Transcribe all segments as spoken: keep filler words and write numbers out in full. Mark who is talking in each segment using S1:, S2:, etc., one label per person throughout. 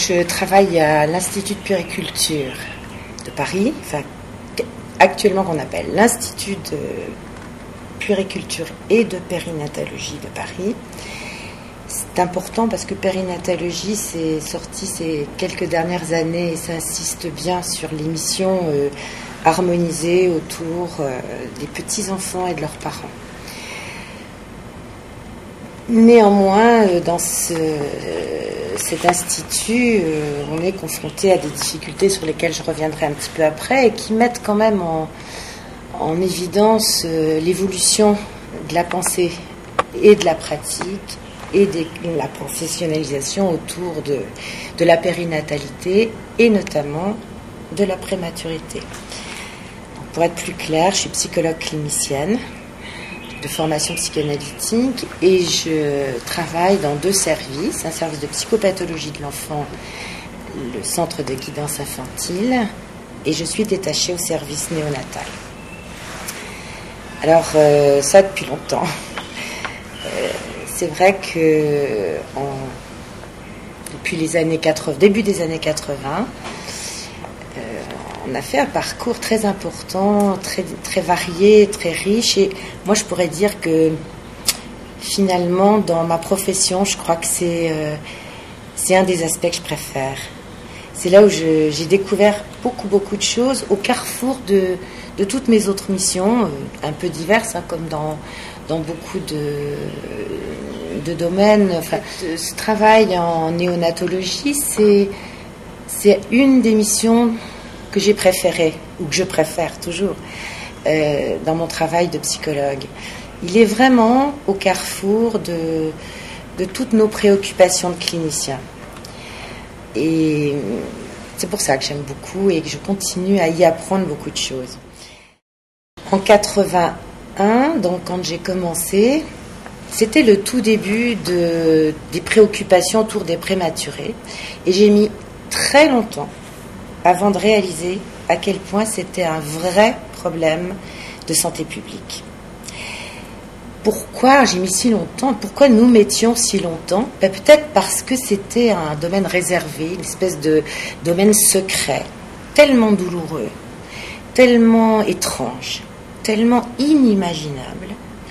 S1: je travaille à l'Institut de Puériculture de Paris, enfin, actuellement qu'on appelle l'Institut de Puériculture et de Périnatologie de Paris. C'est important parce que périnatologie, c'est sorti ces quelques dernières années et ça insiste bien sur les missions euh, harmonisées autour euh, des petits-enfants et de leurs parents. Néanmoins, euh, dans ce, euh, cet institut, euh, on est confronté à des difficultés sur lesquelles je reviendrai un petit peu après et qui mettent quand même en, en évidence euh, l'évolution de la pensée et de la pratique et de la professionnalisation autour de, de la périnatalité et notamment de la prématurité. Donc, pour être plus clair, je suis psychologue clinicienne de formation psychanalytique et je travaille dans deux services, un service de psychopathologie de l'enfant, le centre de guidance infantile, et je suis détachée au service néonatal. Alors, euh, ça depuis longtemps. Euh, c'est vrai que en, depuis les années quatre-vingts, début des années quatre-vingts, euh, on a fait un parcours très important, très, très varié, très riche. Et moi, je pourrais dire que finalement, dans ma profession, je crois que c'est, euh, c'est un des aspects que je préfère. C'est là où je, j'ai découvert beaucoup, beaucoup de choses au carrefour de, de toutes mes autres missions, un peu diverses, hein, comme dans, dans beaucoup de, de domaines. Enfin, ce travail en néonatologie, c'est, c'est une des missions que j'ai préférées, ou que je préfère toujours, euh, dans mon travail de psychologue. Il est vraiment au carrefour de, de toutes nos préoccupations de cliniciens. Et c'est pour ça que j'aime beaucoup et que je continue à y apprendre beaucoup de choses. En quatre-vingt-un, donc quand j'ai commencé, c'était le tout début de, des préoccupations autour des prématurés. Et j'ai mis très longtemps avant de réaliser à quel point c'était un vrai problème de santé publique. Pourquoi j'ai mis si longtemps? Pourquoi nous mettions si longtemps? Ben, peut-être parce que c'était un domaine réservé, une espèce de domaine secret, tellement douloureux, tellement étrange, tellement inimaginable,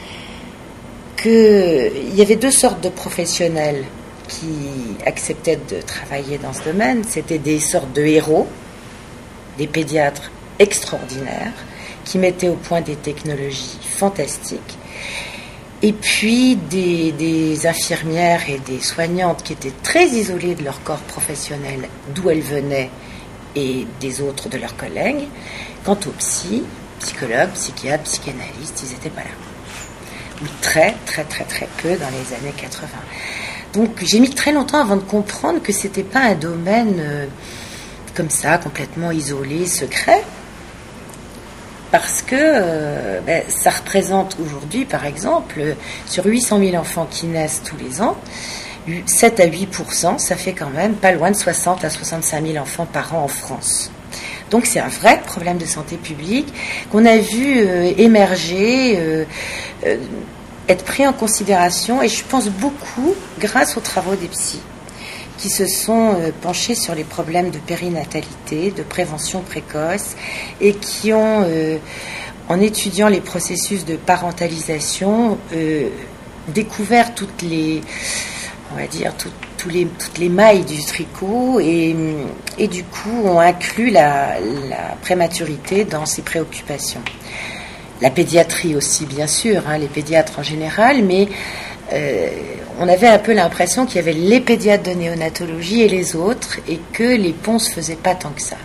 S1: qu'il y avait deux sortes de professionnels qui acceptaient de travailler dans ce domaine. C'était des sortes de héros, des pédiatres extraordinaires, qui mettaient au point des technologies fantastiques, et puis des, des infirmières et des soignantes qui étaient très isolées de leur corps professionnel, d'où elles venaient, et des autres de leurs collègues. Quant aux psy, psychologues, psychiatres, psychanalystes, ils n'étaient pas là. Ou très, très, très, très peu dans les années quatre-vingts. Donc j'ai mis très longtemps avant de comprendre que ce n'était pas un domaine euh, comme ça, complètement isolé, secret. Parce que euh, ben, ça représente aujourd'hui, par exemple, sur huit cent mille enfants qui naissent tous les ans, sept à huit pour cent, ça fait quand même pas loin de soixante à soixante-cinq mille enfants par an en France. Donc c'est un vrai problème de santé publique qu'on a vu euh, émerger, euh, euh, être pris en considération, et je pense beaucoup grâce aux travaux des psys, qui se sont euh, penchés sur les problèmes de périnatalité, de prévention précoce, et qui ont, euh, en étudiant les processus de parentalisation, euh, découvert toutes les, on va dire, tout, tous les, toutes les mailles du tricot, et, et du coup ont inclus la, la prématurité dans ces préoccupations. La pédiatrie aussi, bien sûr, hein, les pédiatres en général, mais euh, on avait un peu l'impression qu'il y avait les pédiatres de néonatologie et les autres, et que les ponts ne se faisaient pas tant que ça.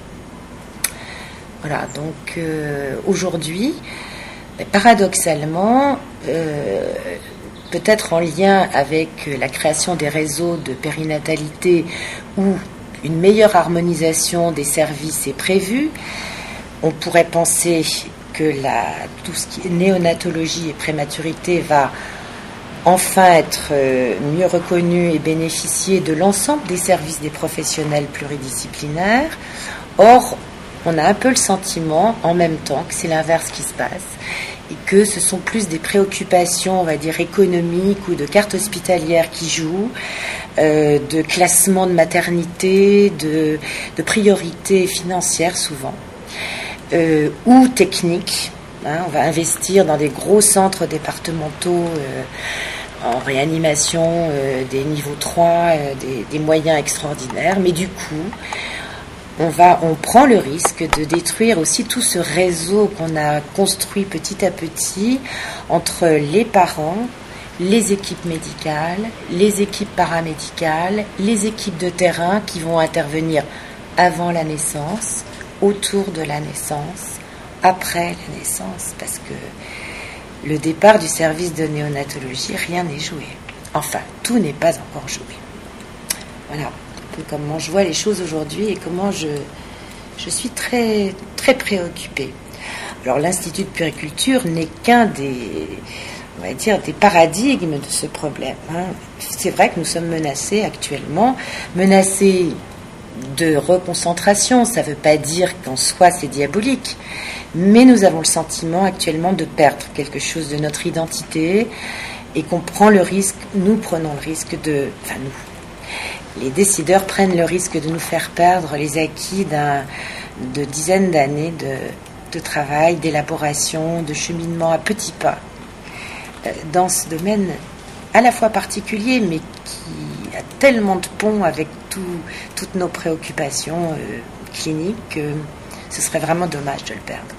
S1: Voilà, donc euh, aujourd'hui, paradoxalement, euh, peut-être en lien avec la création des réseaux de périnatalité où une meilleure harmonisation des services est prévue, on pourrait penser que la, tout ce qui est néonatologie et prématurité va enfin être mieux reconnu et bénéficier de l'ensemble des services des professionnels pluridisciplinaires. Or, on a un peu le sentiment, en même temps, que c'est l'inverse qui se passe, et que ce sont plus des préoccupations, on va dire, économiques ou de carte hospitalière qui jouent, euh, de classement de maternité, de, de priorités financières souvent, euh, ou techniques. Hein, on va investir dans des gros centres départementaux euh, en réanimation, euh, des niveaux trois, euh, des, des moyens extraordinaires, mais du coup, On, va, on prend le risque de détruire aussi tout ce réseau qu'on a construit petit à petit entre les parents, les équipes médicales, les équipes paramédicales, les équipes de terrain qui vont intervenir avant la naissance, autour de la naissance, après la naissance, parce que le départ du service de néonatologie, rien n'est joué. Enfin, tout n'est pas encore joué. Voilà. Comment je vois les choses aujourd'hui et comment je, je suis très, très préoccupée. Alors l'Institut de puériculture n'est qu'un des, on va dire, des paradigmes de ce problème. Hein. C'est vrai que nous sommes menacés actuellement, menacés de reconcentration. Ça ne veut pas dire qu'en soi c'est diabolique, mais nous avons le sentiment actuellement de perdre quelque chose de notre identité et qu'on prend le risque, nous prenons le risque de, enfin nous, les décideurs prennent le risque de nous faire perdre les acquis d'un, de dizaines d'années de, de travail, d'élaboration, de cheminement à petits pas dans ce domaine à la fois particulier, mais qui a tellement de ponts avec tout, toutes nos préoccupations euh, cliniques que ce serait vraiment dommage de le perdre.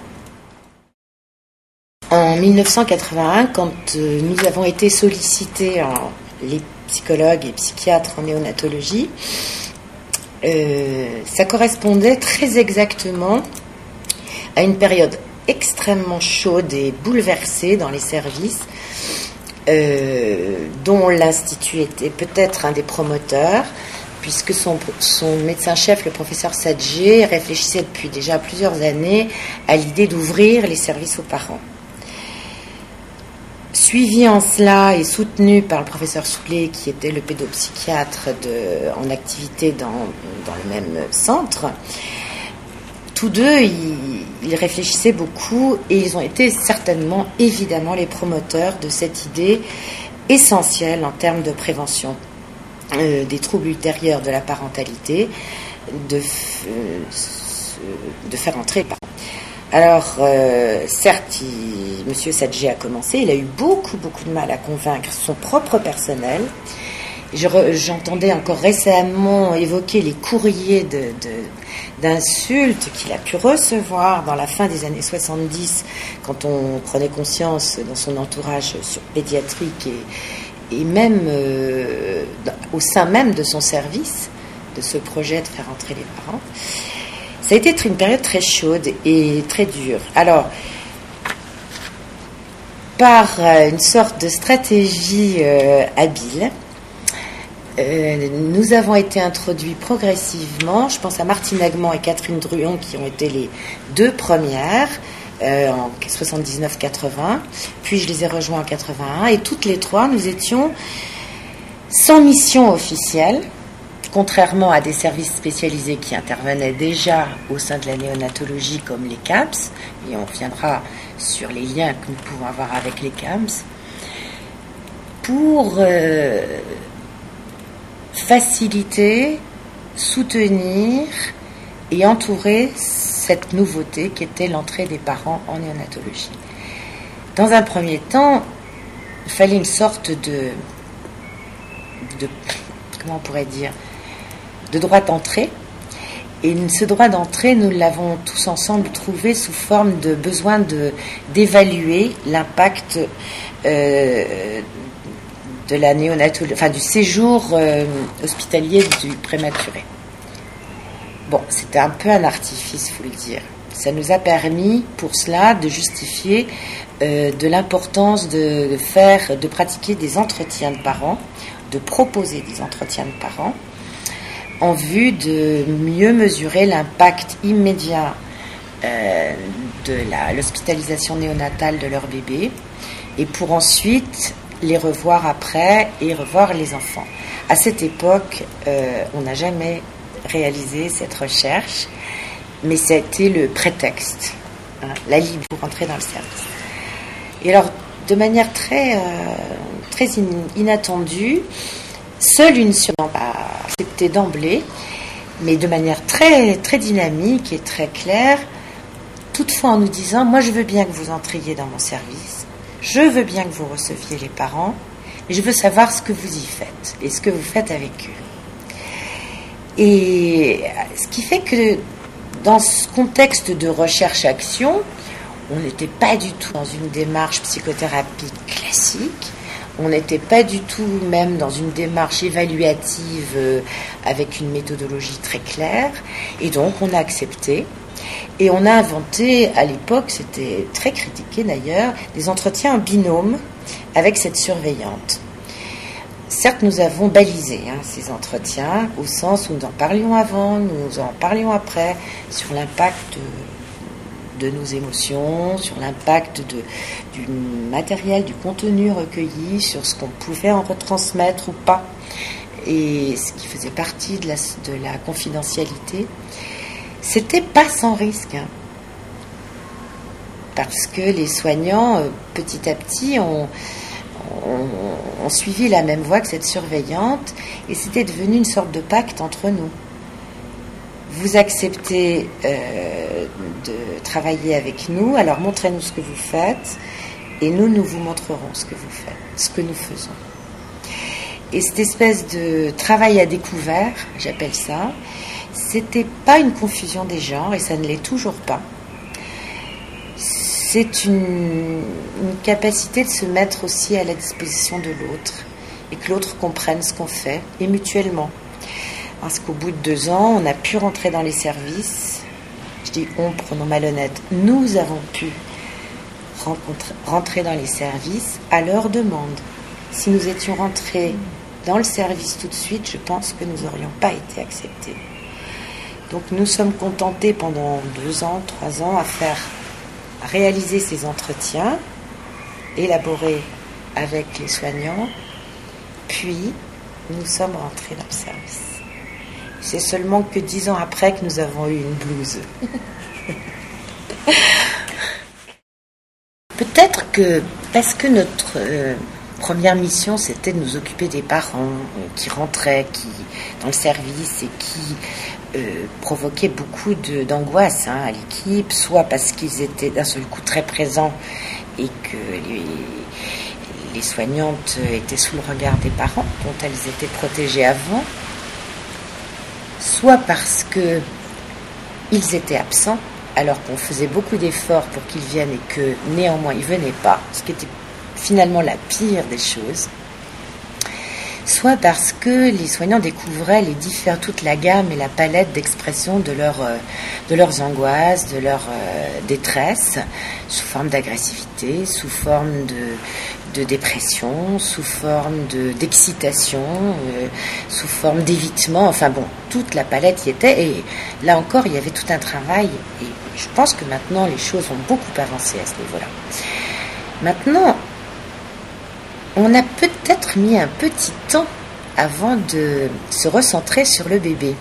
S1: En dix-neuf cent quatre-vingt-un, quand euh, nous avons été sollicités en les psychologues et psychiatres en néonatologie, euh, ça correspondait très exactement à une période extrêmement chaude et bouleversée dans les services, euh, dont l'Institut était peut-être un des promoteurs, puisque son, son médecin-chef, le professeur Sadger, réfléchissait depuis déjà plusieurs années à l'idée d'ouvrir les services aux parents. Suivi en cela et soutenu par le professeur Soulet, qui était le pédopsychiatre de, en activité dans, dans le même centre, tous deux, ils, ils réfléchissaient beaucoup et ils ont été certainement, évidemment, les promoteurs de cette idée essentielle en termes de prévention euh, des troubles ultérieurs de la parentalité, de, euh, de faire entrer les parents. Alors, euh, certes, il, M. Sadger a commencé, il a eu beaucoup, beaucoup de mal à convaincre son propre personnel. Je re, j'entendais encore récemment évoquer les courriers de, de, d'insultes qu'il a pu recevoir dans la fin des années soixante-dix, quand on prenait conscience dans son entourage sur pédiatrique et, et même euh, au sein même de son service, de ce projet de faire entrer les parents. Ça a été une période très chaude et très dure. Alors, par une sorte de stratégie euh, habile, euh, nous avons été introduits progressivement. Je pense à Martine Agman et Catherine Druon, qui ont été les deux premières euh, en soixante-dix-neuf quatre-vingts. Puis je les ai rejoints en quatre-vingt-un. Et toutes les trois, nous étions sans mission officielle, contrairement à des services spécialisés qui intervenaient déjà au sein de la néonatologie comme les C A M S, et on reviendra sur les liens que nous pouvons avoir avec les C A M S, pour euh, faciliter, soutenir et entourer cette nouveauté qui était l'entrée des parents en néonatologie. Dans un premier temps, il fallait une sorte de, de comment on pourrait dire, de droit d'entrée. Et ce droit d'entrée, nous l'avons tous ensemble trouvé sous forme de besoin de, d'évaluer l'impact euh, de la néonatologie, enfin du séjour euh, hospitalier du prématuré. Bon, c'était un peu un artifice, il faut le dire. Ça nous a permis, pour cela, de justifier euh, de l'importance de, de faire, de pratiquer des entretiens de parents, de proposer des entretiens de parents, en vue de mieux mesurer l'impact immédiat euh, de la, l'hospitalisation néonatale de leur bébé, et pour ensuite les revoir après et revoir les enfants. À cette époque, euh, on n'a jamais réalisé cette recherche, mais ça a été le prétexte, hein, la ligne pour entrer dans le service. Et alors, de manière très, euh, très in, inattendue, seule une surveillante a accepté d'emblée, mais de manière très, très dynamique et très claire, toutefois en nous disant « Moi, je veux bien que vous entriez dans mon service, je veux bien que vous receviez les parents, mais je veux savoir ce que vous y faites et ce que vous faites avec eux. » Et ce qui fait que dans ce contexte de recherche-action, on n'était pas du tout dans une démarche psychothérapie classique, on n'était pas du tout même dans une démarche évaluative euh, avec une méthodologie très claire, et donc on a accepté. Et on a inventé, à l'époque, c'était très critiqué d'ailleurs, des entretiens en binôme avec cette surveillante. Certes, nous avons balisé hein, ces entretiens, au sens où nous en parlions avant, nous en parlions après, sur l'impact de nos émotions, sur l'impact de, du matériel, du contenu recueilli, sur ce qu'on pouvait en retransmettre ou pas, et ce qui faisait partie de la, de la confidentialité. C'était pas sans risque, hein, parce que les soignants, petit à petit, ont, ont, ont suivi la même voie que cette surveillante, et c'était devenu une sorte de pacte entre nous. Vous acceptez euh, de travailler avec nous, alors montrez-nous ce que vous faites, et nous, nous vous montrerons ce que vous faites, ce que nous faisons. Et cette espèce de travail à découvert, j'appelle ça, c'était pas une confusion des genres, et ça ne l'est toujours pas. C'est une, une capacité de se mettre aussi à la disposition de l'autre, et que l'autre comprenne ce qu'on fait, et mutuellement. Parce qu'au bout de deux ans, on a pu rentrer dans les services. Je dis on, pronom malhonnête. Nous avons pu rentrer dans les services à leur demande. Si nous étions rentrés dans le service tout de suite, je pense que nous n'aurions pas été acceptés. Donc nous sommes contentés pendant deux ans, trois ans à faire, à réaliser ces entretiens, élaborés avec les soignants, puis nous sommes rentrés dans le service. C'est seulement que dix ans après que nous avons eu une blouse. Peut-être que, parce que notre euh, première mission, c'était de nous occuper des parents euh, qui rentraient qui, dans le service et qui euh, provoquaient beaucoup de, d'angoisse hein, à l'équipe, soit parce qu'ils étaient d'un seul coup très présents et que les, les soignantes étaient sous le regard des parents, dont elles étaient protégées avant, soit parce qu'ils étaient absents, alors qu'on faisait beaucoup d'efforts pour qu'ils viennent et que néanmoins ils ne venaient pas, ce qui était finalement la pire des choses, soit parce que les soignants découvraient les différents, toute la gamme et la palette d'expression de, leur, de leurs angoisses, de leur euh, détresse, sous forme d'agressivité, sous forme de, de dépression, sous forme de, d'excitation, euh, sous forme d'évitement, enfin bon, toute la palette y était, et là encore il y avait tout un travail, et je pense que maintenant les choses ont beaucoup avancé à ce niveau-là. Maintenant, on a peut-être mis un petit temps avant de se recentrer sur le bébé.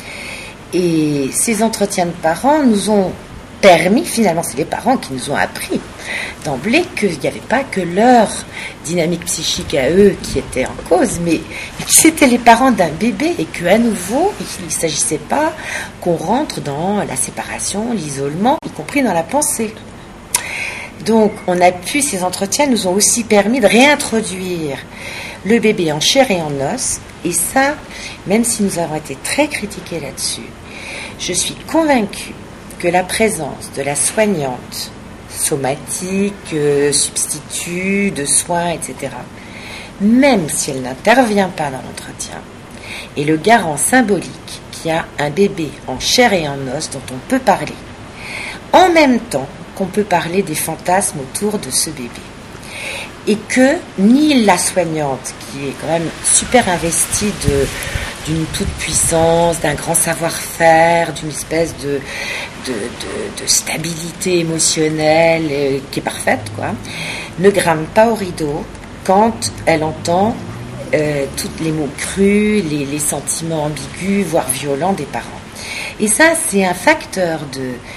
S1: Et ces entretiens de parents nous ont permis, finalement, c'est les parents qui nous ont appris d'emblée qu'il n'y avait pas que leur dynamique psychique à eux qui était en cause, mais que c'était les parents d'un bébé et qu'à nouveau, il ne s'agissait pas qu'on rentre dans la séparation, l'isolement, y compris dans la pensée. Donc, on a pu, ces entretiens nous ont aussi permis de réintroduire le bébé en chair et en os. Et ça, même si nous avons été très critiqués là-dessus, je suis convaincue que la présence de la soignante somatique, euh, substitut, de soins, et cetera, même si elle n'intervient pas dans l'entretien, est le garant symbolique qu'il y a un bébé en chair et en os dont on peut parler. En même temps, qu'on peut parler des fantasmes autour de ce bébé. Et que ni la soignante, qui est quand même super investie de, d'une toute-puissance, d'un grand savoir-faire, d'une espèce de, de, de, de stabilité émotionnelle et, qui est parfaite, quoi, ne grimpe pas au rideau quand elle entend euh, tous les mots crus, les, les sentiments ambigus, voire violents des parents. Et ça, c'est un facteur de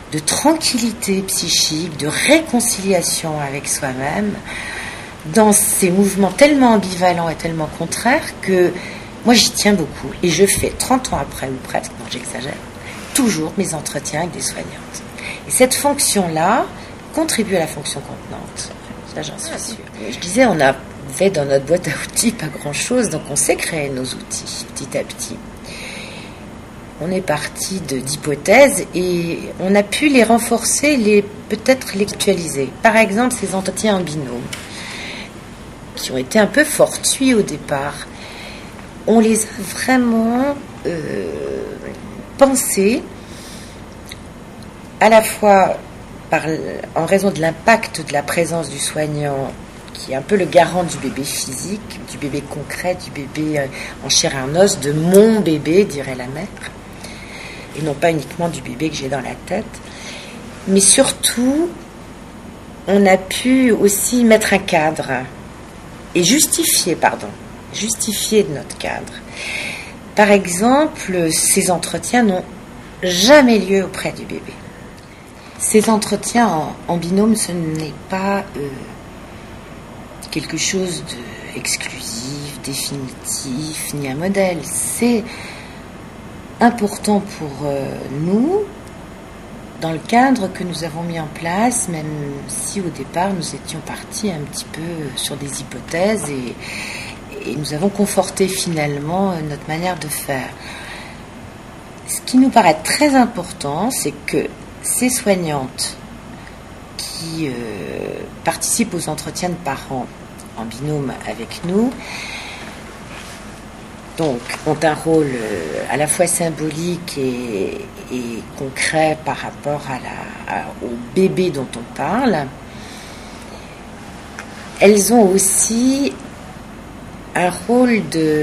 S1: de tranquillité psychique, de réconciliation avec soi-même, dans ces mouvements tellement ambivalents et tellement contraires que moi j'y tiens beaucoup. Et je fais trente ans après, ou presque, non j'exagère, toujours mes entretiens avec des soignantes. Et cette fonction-là contribue à la fonction contenante. Ça, j'en suis sûre. Je disais, on avait dans notre boîte à outils pas grand-chose, donc on s'est créé nos outils petit à petit. On est parti de, d'hypothèses et on a pu les renforcer, les, peut-être les actualiser. Par exemple, ces entretiens en binôme, qui ont été un peu fortuits au départ, on les a vraiment euh, pensés à la fois par, en raison de l'impact de la présence du soignant, qui est un peu le garant du bébé physique, du bébé concret, du bébé en chair et en os, de mon bébé, dirait la mère, et non pas uniquement du bébé que j'ai dans la tête. Mais surtout, on a pu aussi mettre un cadre, et justifier, pardon, justifier de notre cadre. Par exemple, ces entretiens n'ont jamais lieu auprès du bébé. Ces entretiens en, en binôme, ce n'est pas euh, quelque chose d'exclusif, définitif, ni un modèle. C'est important pour euh, nous, dans le cadre que nous avons mis en place, même si au départ nous étions partis un petit peu sur des hypothèses et, et nous avons conforté finalement notre manière de faire. Ce qui nous paraît très important, c'est que ces soignantes qui euh, participent aux entretiens de parents en binôme avec nous, donc, ont un rôle euh, à la fois symbolique et, et concret par rapport à la, à, au bébé dont on parle. Elles ont aussi un rôle de,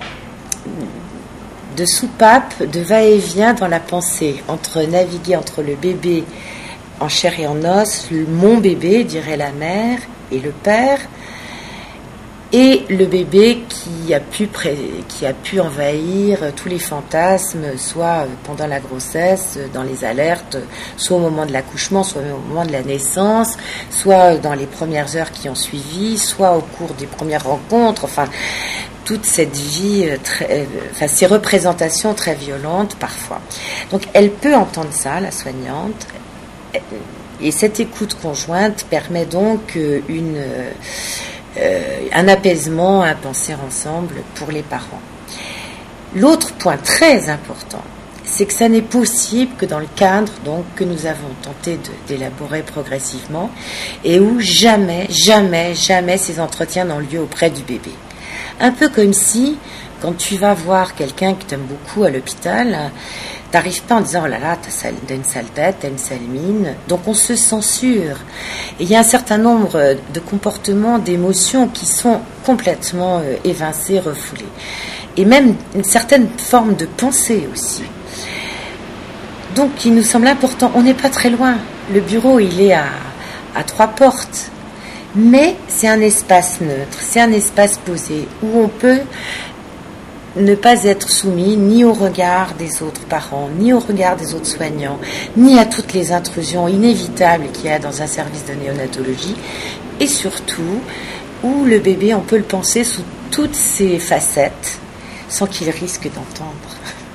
S1: de soupape, de va-et-vient dans la pensée, entre naviguer entre le bébé en chair et en os, le, mon bébé, dirait la mère, et le père, et le bébé qui a pu pré- qui a pu envahir tous les fantasmes, soit pendant la grossesse, dans les alertes, soit au moment de l'accouchement, soit au moment de la naissance, soit dans les premières heures qui ont suivi, soit au cours des premières rencontres, enfin toute cette vie, très, enfin ces représentations très violentes parfois. Donc elle peut entendre ça, la soignante, et cette écoute conjointe permet donc une Euh, un apaisement à penser ensemble pour les parents. L'autre point très important, c'est que ça n'est possible que dans le cadre donc, que nous avons tenté de, d'élaborer progressivement et où jamais, jamais, jamais ces entretiens n'ont lieu auprès du bébé. Un peu comme si, quand tu vas voir quelqu'un que tu aimes beaucoup à l'hôpital, t'arrives pas en disant « Oh là là, t'as une sale tête, t'as une sale mine ». Donc on se censure. Et il y a un certain nombre de comportements, d'émotions qui sont complètement euh, évincés, refoulés. Et même une certaine forme de pensée aussi. Donc il nous semble important, on n'est pas très loin. Le bureau, il est à, à trois portes. Mais c'est un espace neutre, c'est un espace posé où on peut ne pas être soumis ni au regard des autres parents, ni au regard des autres soignants, ni à toutes les intrusions inévitables qu'il y a dans un service de néonatologie, et surtout où le bébé, on peut le penser sous toutes ses facettes, sans qu'il risque d'entendre.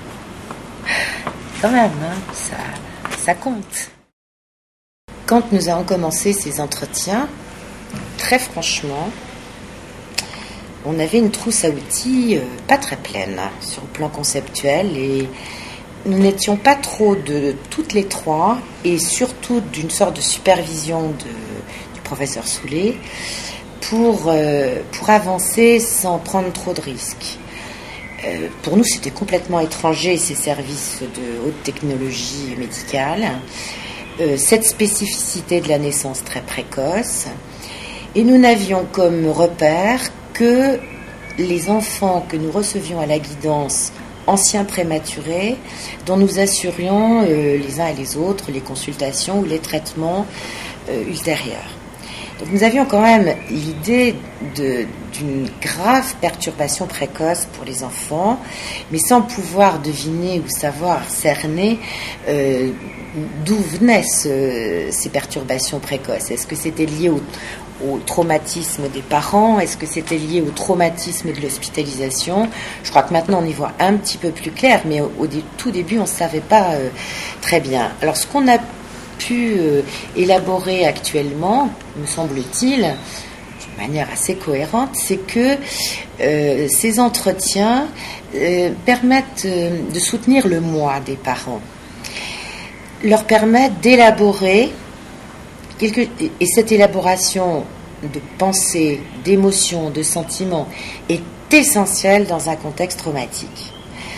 S1: Quand même, hein, ça, ça compte. Quand nous avons commencé ces entretiens, très franchement, on avait une trousse à outils euh, pas très pleine hein, sur le plan conceptuel et nous n'étions pas trop de toutes les trois et surtout d'une sorte de supervision de, du professeur Soulet pour, euh, pour avancer sans prendre trop de risques. Euh, pour nous, c'était complètement étranger ces services de haute technologie médicale, euh, cette spécificité de la naissance très précoce, et nous n'avions comme repère que les enfants que nous recevions à la guidance, anciens prématurés, dont nous assurions euh, les uns et les autres les consultations ou les traitements euh, ultérieurs. Donc nous avions quand même l'idée de, d'une grave perturbation précoce pour les enfants, mais sans pouvoir deviner ou savoir cerner euh, d'où venaient ce, ces perturbations précoces. Est-ce que c'était lié au, au traumatisme des parents? Est-ce que c'était lié au traumatisme de l'hospitalisation? Je crois que maintenant on y voit un petit peu plus clair, mais au, au dé, tout début on ne savait pas euh, très bien. Alors ce qu'on a pu euh, élaborer actuellement, me semble-t-il, d'une manière assez cohérente, c'est que euh, ces entretiens euh, permettent euh, de soutenir le moi des parents, leur permettent d'élaborer quelque, et cette élaboration de pensée, d'émotions, de sentiments est essentielle dans un contexte traumatique.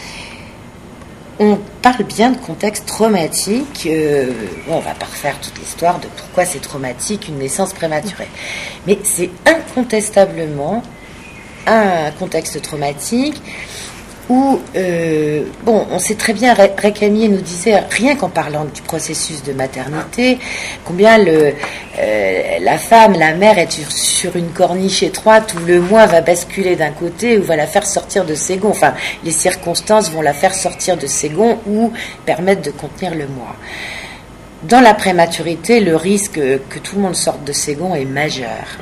S1: On parle bien de contexte traumatique, euh, bon, on ne va pas refaire toute l'histoire de pourquoi c'est traumatique une naissance prématurée, mais c'est incontestablement un contexte traumatique où, euh, bon, on sait très bien, Récamier nous disait, rien qu'en parlant du processus de maternité, combien le, euh, la femme, la mère est sur, sur une corniche étroite où le moi va basculer d'un côté ou va la faire sortir de ses gonds. Enfin, les circonstances vont la faire sortir de ses gonds ou permettre de contenir le moi. Dans la prématurité, le risque que tout le monde sorte de ses gonds est majeur.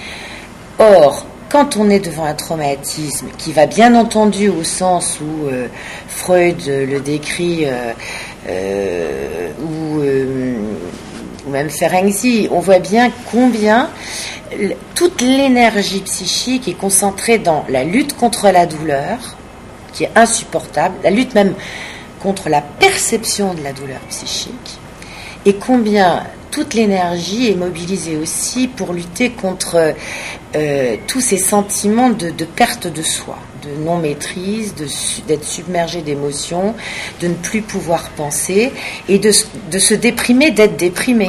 S1: Or, quand on est devant un traumatisme qui va bien entendu au sens où euh, Freud le décrit, euh, euh, ou, euh, ou même Ferenczi, on voit bien combien l- toute l'énergie psychique est concentrée dans la lutte contre la douleur, qui est insupportable, la lutte même contre la perception de la douleur psychique, et combien toute l'énergie est mobilisée aussi pour lutter contre euh, tous ces sentiments de, de perte de soi, de non-maîtrise, de, d'être submergé d'émotions, de ne plus pouvoir penser et de, de se déprimer, d'être déprimé.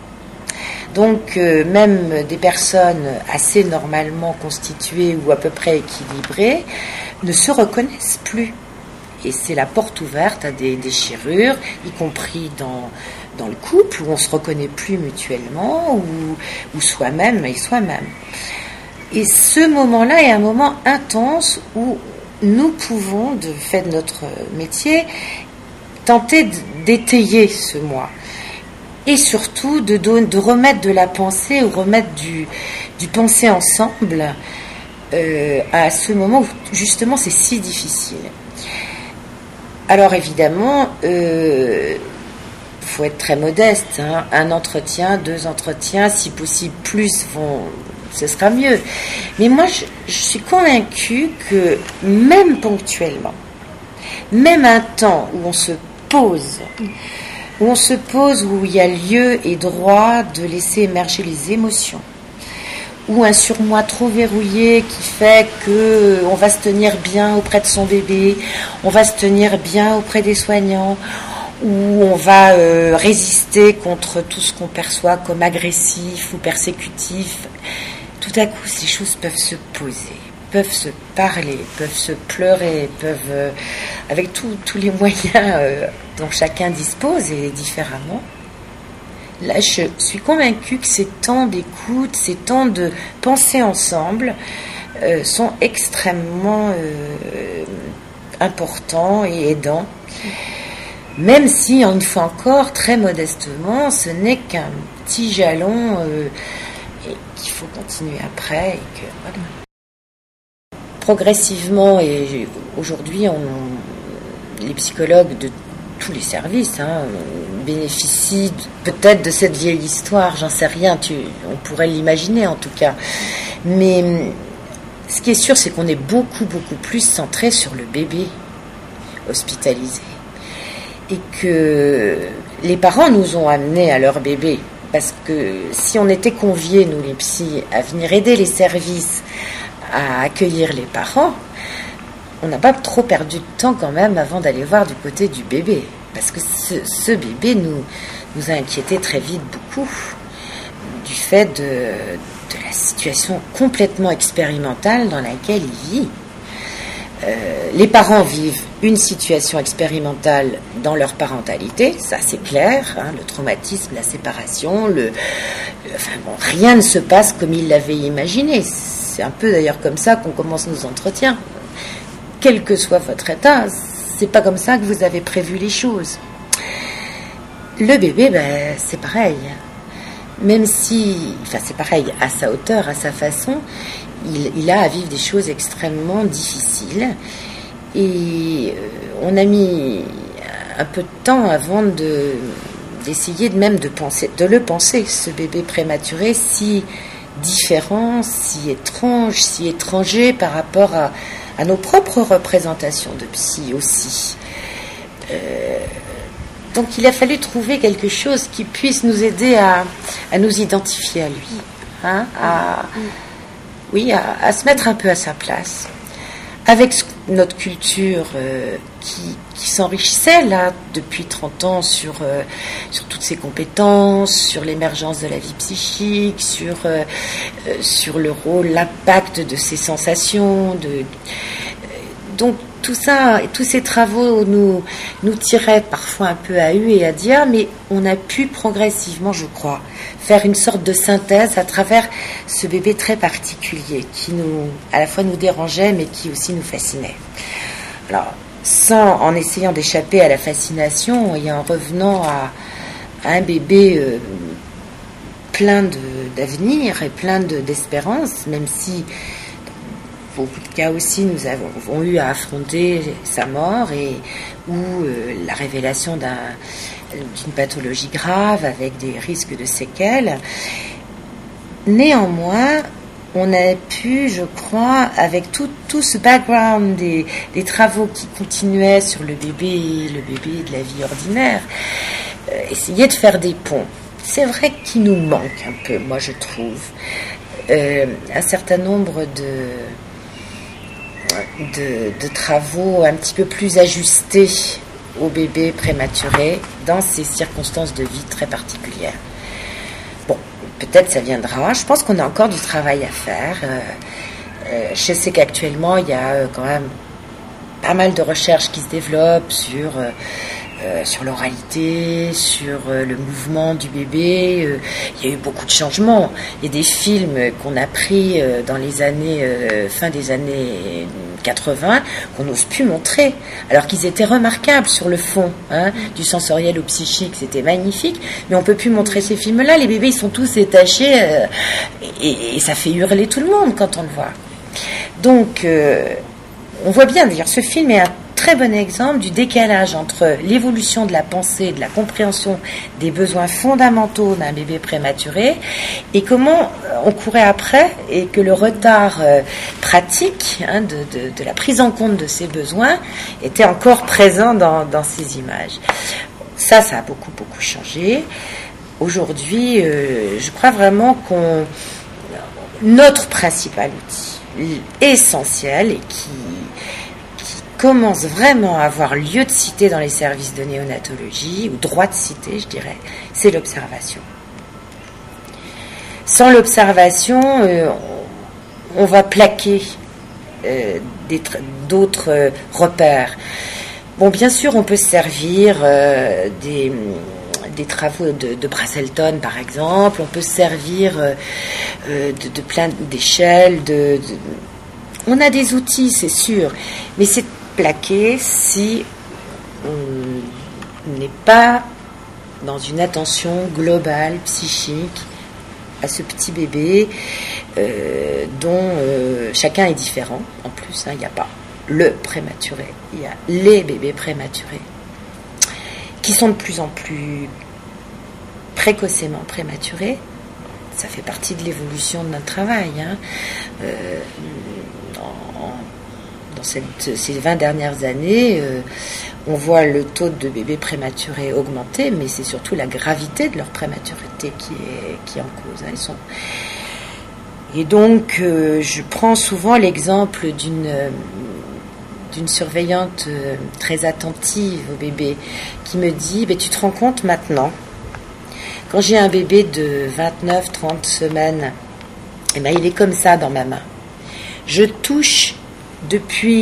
S1: Donc euh, même des personnes assez normalement constituées ou à peu près équilibrées ne se reconnaissent plus. Et c'est la porte ouverte à des déchirures, y compris dans, dans le couple, où on ne se reconnaît plus mutuellement, ou, ou soi-même et soi-même. Et ce moment-là est un moment intense où nous pouvons, de fait de notre métier, tenter d'étayer ce moi. Et surtout de, don- de remettre de la pensée, ou remettre du, du penser ensemble euh, à ce moment où justement c'est si difficile. Alors évidemment, il euh, faut être très modeste, hein. Un entretien, deux entretiens, si possible plus, vont, ce sera mieux. Mais moi, je, je suis convaincue que même ponctuellement, même un temps où on se pose, où on se pose, où il y a lieu et droit de laisser émerger les émotions, ou un surmoi trop verrouillé qui fait que on va se tenir bien auprès de son bébé, on va se tenir bien auprès des soignants, ou on va euh, résister contre tout ce qu'on perçoit comme agressif ou persécutif. Tout à coup, ces choses peuvent se poser, peuvent se parler, peuvent se pleurer, peuvent, euh, avec tous les moyens euh, dont chacun dispose et différemment. Là, je suis convaincue que ces temps d'écoute, ces temps de penser ensemble euh, sont extrêmement euh, importants et aidants, même si, une fois encore, très modestement, ce n'est qu'un petit jalon euh, et qu'il faut continuer après. Et que, voilà. Progressivement, et aujourd'hui, on, les psychologues de tous les services hein, bénéficient peut-être de cette vieille histoire, j'en sais rien, tu, on pourrait l'imaginer en tout cas. Mais ce qui est sûr, c'est qu'on est beaucoup, beaucoup plus centré sur le bébé hospitalisé. Et que les parents nous ont amenés à leur bébé. Parce que si on était conviés, nous les psys, à venir aider les services à accueillir les parents, on n'a pas trop perdu de temps quand même avant d'aller voir du côté du bébé. Parce que ce, ce bébé nous, nous a inquiété très vite beaucoup du fait de, de la situation complètement expérimentale dans laquelle il vit. Euh, les parents vivent une situation expérimentale dans leur parentalité, ça c'est clair, hein, le traumatisme, la séparation, le, le, enfin bon, rien ne se passe comme ils l'avaient imaginé. C'est un peu d'ailleurs comme ça qu'on commence nos entretiens. Quel que soit votre état, c'est pas comme ça que vous avez prévu les choses. Le bébé, ben, c'est pareil. Même si, enfin c'est pareil, à sa hauteur, à sa façon, il, il a à vivre des choses extrêmement difficiles. Et on a mis un peu de temps avant de, d'essayer de même de, penser, de le penser, ce bébé prématuré, si différent, si étrange, si étranger par rapport à, à nos propres représentations de psy aussi. Euh, donc il a fallu trouver quelque chose qui puisse nous aider à, à nous identifier à lui, hein, à, oui, à, à se mettre un peu à sa place. Avec notre culture euh, qui, qui s'enrichissait là depuis trente ans sur, euh, sur toutes ses compétences, sur l'émergence de la vie psychique, sur, euh, euh, sur le rôle, l'impact de ses sensations. De, euh, donc tout ça, tous ces travaux nous, nous tiraient parfois un peu à hu et à dire, mais on a pu progressivement, je crois, faire une sorte de synthèse à travers ce bébé très particulier qui nous, à la fois nous dérangeait, mais qui aussi nous fascinait. Alors, sans en essayant d'échapper à la fascination et en revenant à, à un bébé euh, plein de, d'avenir et plein de, d'espérance, même si dans beaucoup de cas aussi nous avons, avons eu à affronter sa mort et ou euh, la révélation d'un d'une pathologie grave avec des risques de séquelles. Néanmoins, on a pu, je crois, avec tout, tout ce background des, des travaux qui continuaient sur le bébé, le bébé de la vie ordinaire, euh, essayer de faire des ponts. C'est vrai qu'il nous manque un peu, moi je trouve, euh, un certain nombre de, de, de travaux un petit peu plus ajustés au bébé prématuré dans ces circonstances de vie très particulières. Bon, peut-être ça viendra. Je pense qu'on a encore du travail à faire. Euh, euh, je sais qu'actuellement, il y a euh, quand même pas mal de recherches qui se développent sur, euh, euh, sur l'oralité, sur euh, le mouvement du bébé. Euh, il y a eu beaucoup de changements. Il y a des films qu'on a pris euh, dans les années, euh, fin des années quatre-vingts, qu'on n'ose plus montrer, alors qu'ils étaient remarquables sur le fond, hein, du sensoriel au psychique, c'était magnifique, mais on ne peut plus montrer ces films-là. Les bébés, ils sont tous détachés, euh, et, et ça fait hurler tout le monde quand on le voit. Donc, euh, on voit bien, d'ailleurs, ce film est un très bon exemple du décalage entre l'évolution de la pensée et de la compréhension des besoins fondamentaux d'un bébé prématuré et comment on courait après et que le retard euh, pratique, hein, de, de, de la prise en compte de ces besoins était encore présent dans, dans ces images. Ça, ça a beaucoup, beaucoup changé. Aujourd'hui, euh, je crois vraiment qu'on... Notre principal outil essentiel et qui... commence vraiment à avoir lieu de cité dans les services de néonatologie, ou droit de cité, je dirais, c'est l'observation. Sans l'observation, euh, on va plaquer euh, des, d'autres euh, repères. Bon, bien sûr, on peut se servir euh, des, des travaux de, de Brazelton, par exemple, on peut se servir euh, de, de plein d'échelles, de, de... on a des outils, c'est sûr, mais c'est plaqué si on n'est pas dans une attention globale, psychique, à ce petit bébé euh, dont euh, chacun est différent. En plus, hein, il n'y a pas le prématuré, il y a les bébés prématurés qui sont de plus en plus précocement prématurés. Ça fait partie de l'évolution de notre travail. Hein. Euh, en, Dans cette, ces vingt dernières années, euh, on voit le taux de bébés prématurés augmenter, mais c'est surtout la gravité de leur prématurité qui est, qui est en cause. Hein. Ils sont... Et donc, euh, je prends souvent l'exemple d'une, euh, d'une surveillante euh, très attentive au bébé qui me dit « Tu te rends compte maintenant, quand j'ai un bébé de vingt-neuf trente semaines, eh ben, il est comme ça dans ma main. Je touche depuis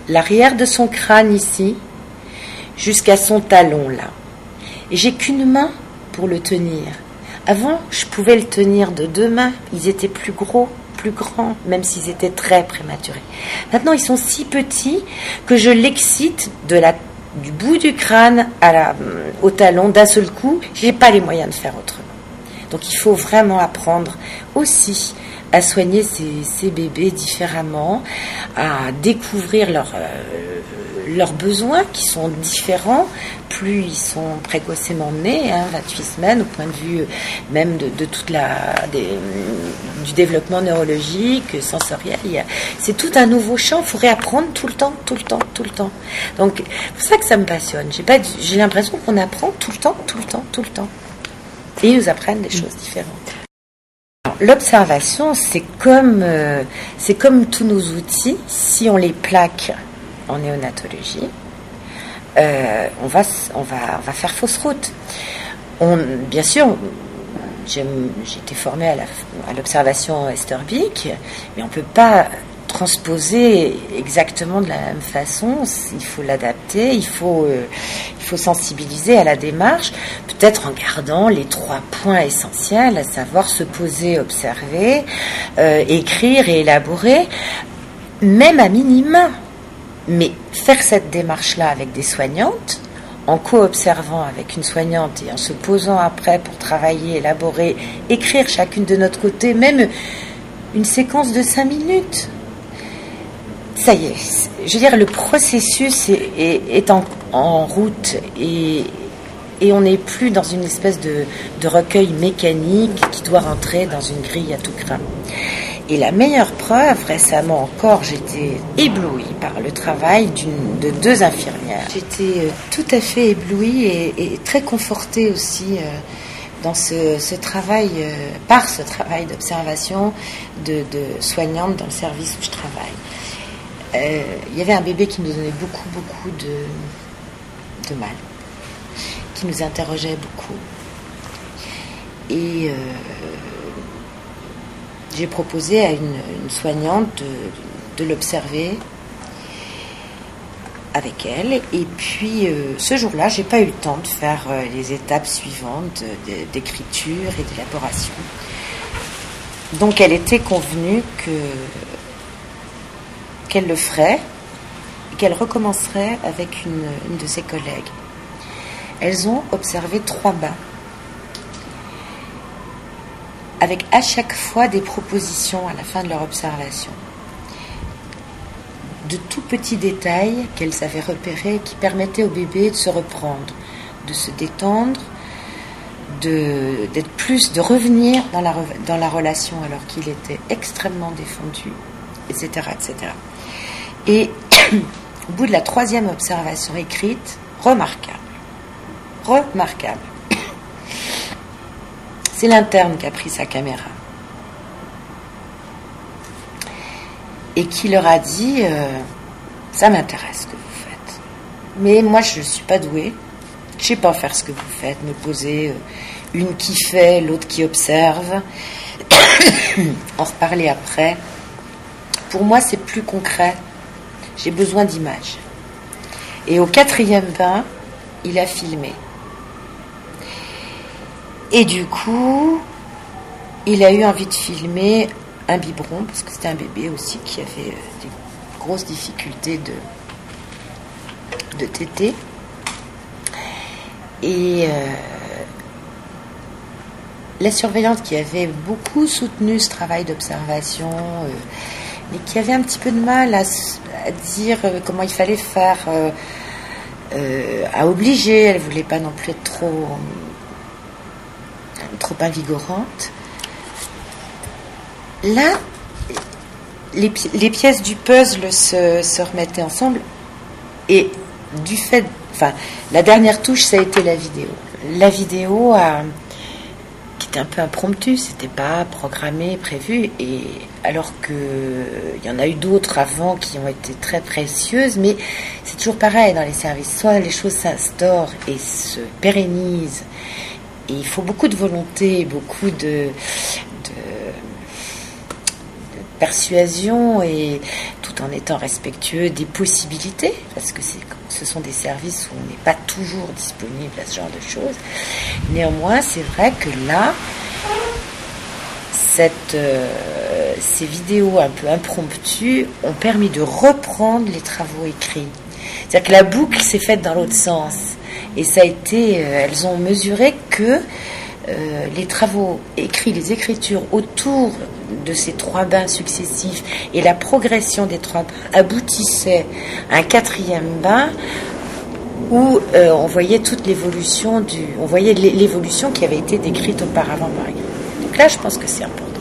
S1: l'arrière de son crâne ici, jusqu'à son talon là. Et j'ai qu'une main pour le tenir. Avant, je pouvais le tenir de deux mains. Ils étaient plus gros, plus grands, même s'ils étaient très prématurés. Maintenant, ils sont si petits que je l'excite de la, du bout du crâne à la, au talon d'un seul coup. Je n'ai pas les moyens de faire autrement. Donc, il faut vraiment apprendre aussi à soigner ces, ces bébés différemment, à découvrir leurs euh, leurs besoins qui sont différents, plus ils sont précocement nés, hein, vingt-huit semaines, au point de vue même de, de toute la des, du développement neurologique, sensoriel. Il y a, c'est tout un nouveau champ, il faut réapprendre tout le temps, tout le temps, tout le temps. Donc c'est pour ça que ça me passionne. J'ai pas, j'ai l'impression qu'on apprend tout le temps, tout le temps, tout le temps. Et ils nous apprennent des choses différentes. Alors, l'observation, c'est comme, euh, c'est comme tous nos outils, si on les plaque en néonatologie, euh, on, va, on, va, on va faire fausse route. On, bien sûr, j'ai, j'ai été formée à, la, à l'observation Esterbik, mais on ne peut pas transposer exactement de la même façon. Il faut l'adapter, il faut, euh, il faut sensibiliser à la démarche, peut-être en gardant les trois points essentiels, à savoir se poser, observer, euh, écrire et élaborer, même à minima. Mais faire cette démarche-là avec des soignantes, en co-observant avec une soignante et en se posant après pour travailler, élaborer, écrire chacune de notre côté, même une séquence de cinq minutes. Ça y est, je veux dire, le processus est, est, est en, en route et, et on n'est plus dans une espèce de, de recueil mécanique qui doit rentrer dans une grille à tout crin. Et la meilleure preuve, récemment encore, j'étais éblouie par le travail d'une, de deux infirmières. J'étais euh, tout à fait éblouie et, et très confortée aussi euh, dans ce, ce travail, euh, par ce travail d'observation de, de soignante dans le service où je travaille. Euh, il y avait un bébé qui nous donnait beaucoup, beaucoup de, de mal, qui nous interrogeait beaucoup. Et... Euh, j'ai proposé à une, une soignante de, de l'observer avec elle. Et puis, euh, ce jour-là, je n'ai pas eu le temps de faire euh, les étapes suivantes de, d'écriture et d'élaboration. Donc, elle était convenue que, qu'elle le ferait et qu'elle recommencerait avec une, une de ses collègues. Elles ont observé trois bains, avec à chaque fois des propositions à la fin de leur observation. De tout petits détails qu'elles avaient repérés qui permettaient au bébé de se reprendre, de se détendre, de, d'être plus, de revenir dans la, dans la relation alors qu'il était extrêmement défendu, et cetera, et cetera. Et au bout de la troisième observation écrite, remarquable, remarquable, c'est l'interne qui a pris sa caméra et qui leur a dit euh, « ça m'intéresse ce que vous faites, mais moi je ne suis pas douée, je ne sais pas faire ce que vous faites, me poser euh, une qui fait, l'autre qui observe, en reparler après. Pour moi c'est plus concret, j'ai besoin d'images. » Et au quatrième bain, il a filmé. Et du coup, il a eu envie de filmer un biberon, parce que c'était un bébé aussi qui avait des grosses difficultés de, de téter. Et euh, la surveillante qui avait beaucoup soutenu ce travail d'observation, euh, mais qui avait un petit peu de mal à, à dire euh, comment il fallait faire, euh, euh, à obliger, elle ne voulait pas non plus être trop... trop invigorante. Là, les, les pièces du puzzle se, se remettaient ensemble et du fait, enfin, la dernière touche, ça a été la vidéo. La vidéo a, qui était un peu impromptue, c'était pas programmé, prévu, et alors que il y en a eu d'autres avant qui ont été très précieuses, mais c'est toujours pareil dans les services. Soit les choses s'instaurent et se pérennisent. Et il faut beaucoup de volonté, beaucoup de, de, de persuasion et tout tout en étant respectueux des possibilités, parce que c'est, ce sont des services où on n'est pas toujours disponible à ce genre de choses. Néanmoins, c'est vrai que là, cette, euh, ces vidéos un peu impromptues ont permis de reprendre les travaux écrits. C'est-à-dire que la boucle s'est faite dans l'autre sens. Et ça a été, euh, elles ont mesuré que euh, les travaux écrits, les écritures autour de ces trois bains successifs et la progression des trois bains aboutissaient à un quatrième bain où euh, on voyait toute l'évolution du, on voyait l'évolution qui avait été décrite auparavant par exemple. Donc là, je pense que c'est important.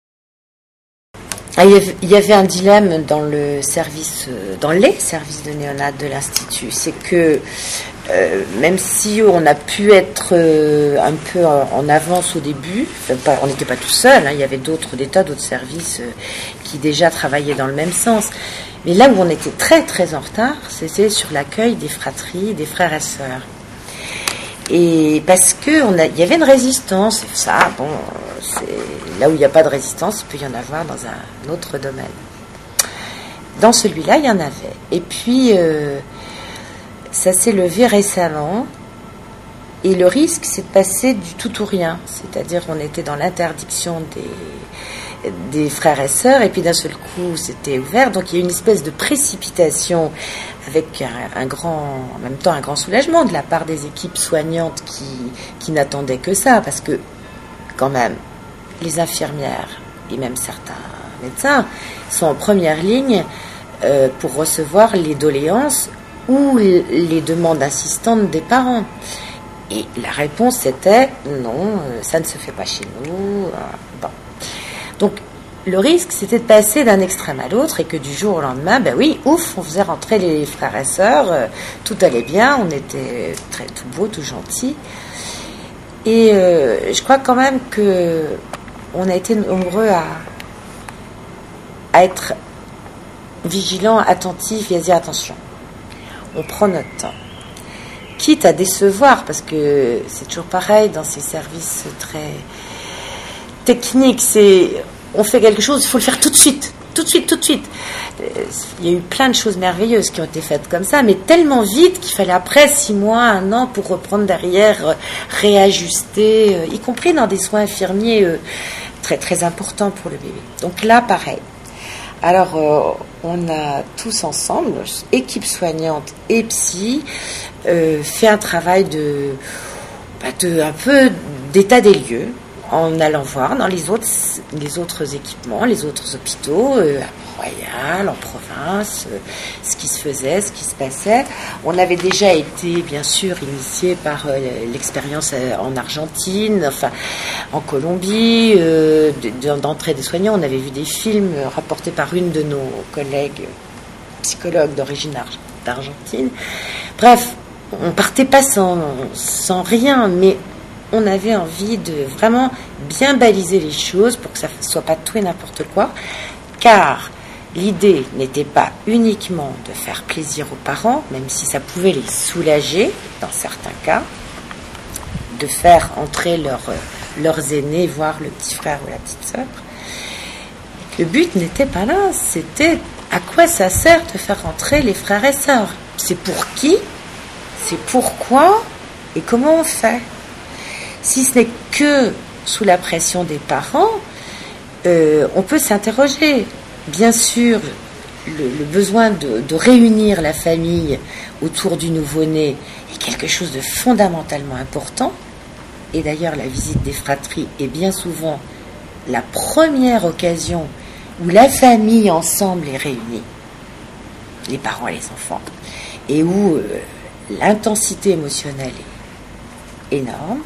S1: Ah, il y avait un dilemme dans le service, dans les services de néonat de l'Institut, c'est que euh, même si on a pu être euh, un peu en avance au début, enfin, pas, on n'était pas tout seul, hein, il y avait d'autres, des tas d'autres services euh, qui déjà travaillaient dans le même sens. Mais là où on était très très en retard, c'était sur l'accueil des fratries, des frères et sœurs. Et parce que on a, il y avait une résistance, et ça, bon, c'est là où il n'y a pas de résistance, il peut y en avoir dans un autre domaine. Dans celui-là, il y en avait. Et puis, euh, ça s'est levé récemment, et le risque, c'est de passer du tout ou rien. C'est-à-dire, on était dans l'interdiction des, des frères et sœurs, et puis d'un seul coup, c'était ouvert. Donc, il y a eu une espèce de précipitation avec un, un grand, en même temps un grand soulagement de la part des équipes soignantes qui, qui n'attendaient que ça, parce que quand même, les infirmières et même certains médecins sont en première ligne euh, pour recevoir les doléances ou les demandes insistantes des parents. Et la réponse était non, ça ne se fait pas chez nous. Bon. Donc, le risque, c'était de passer d'un extrême à l'autre et que du jour au lendemain, ben oui, ouf, on faisait rentrer les frères et sœurs, euh, tout allait bien, on était très tout beau, tout gentil. Et euh, je crois quand même que on a été nombreux à, à être vigilants, attentifs et à dire attention, on prend notre temps. Quitte à décevoir, parce que c'est toujours pareil dans ces services très techniques, c'est on fait quelque chose, il faut le faire tout de suite, tout de suite, tout de suite. Il y a eu plein de choses merveilleuses qui ont été faites comme ça, mais tellement vite qu'il fallait après six mois, un an pour reprendre derrière, réajuster, y compris dans des soins infirmiers très très importants pour le bébé. Donc là, pareil. Alors, euh, on a tous ensemble, équipe soignante et psy, euh, fait un travail de, bah, de un peu d'état des lieux, en allant voir dans les autres, les autres équipements, les autres hôpitaux, euh, à Royal, en province, euh, ce qui se faisait, ce qui se passait. On avait déjà été, bien sûr, initié par euh, l'expérience en Argentine, enfin, en Colombie, euh, d'entrée des soignants. On avait vu des films rapportés par une de nos collègues psychologues d'origine d'Argentine. Bref, on partait pas sans, sans rien, mais on avait envie de vraiment bien baliser les choses pour que ça ne soit pas tout et n'importe quoi, car l'idée n'était pas uniquement de faire plaisir aux parents, même si ça pouvait les soulager dans certains cas, de faire entrer leur, leurs aînés, voir le petit frère ou la petite sœur. Le but n'était pas là, c'était à quoi ça sert de faire entrer les frères et sœurs. C'est pour qui, c'est pourquoi et comment on fait. Si ce n'est que sous la pression des parents, euh, on peut s'interroger. Bien sûr, le, le besoin de, de réunir la famille autour du nouveau-né est quelque chose de fondamentalement important. Et d'ailleurs, la visite des fratries est bien souvent la première occasion où la famille ensemble est réunie, les parents et les enfants, et où euh, l'intensité émotionnelle est énorme.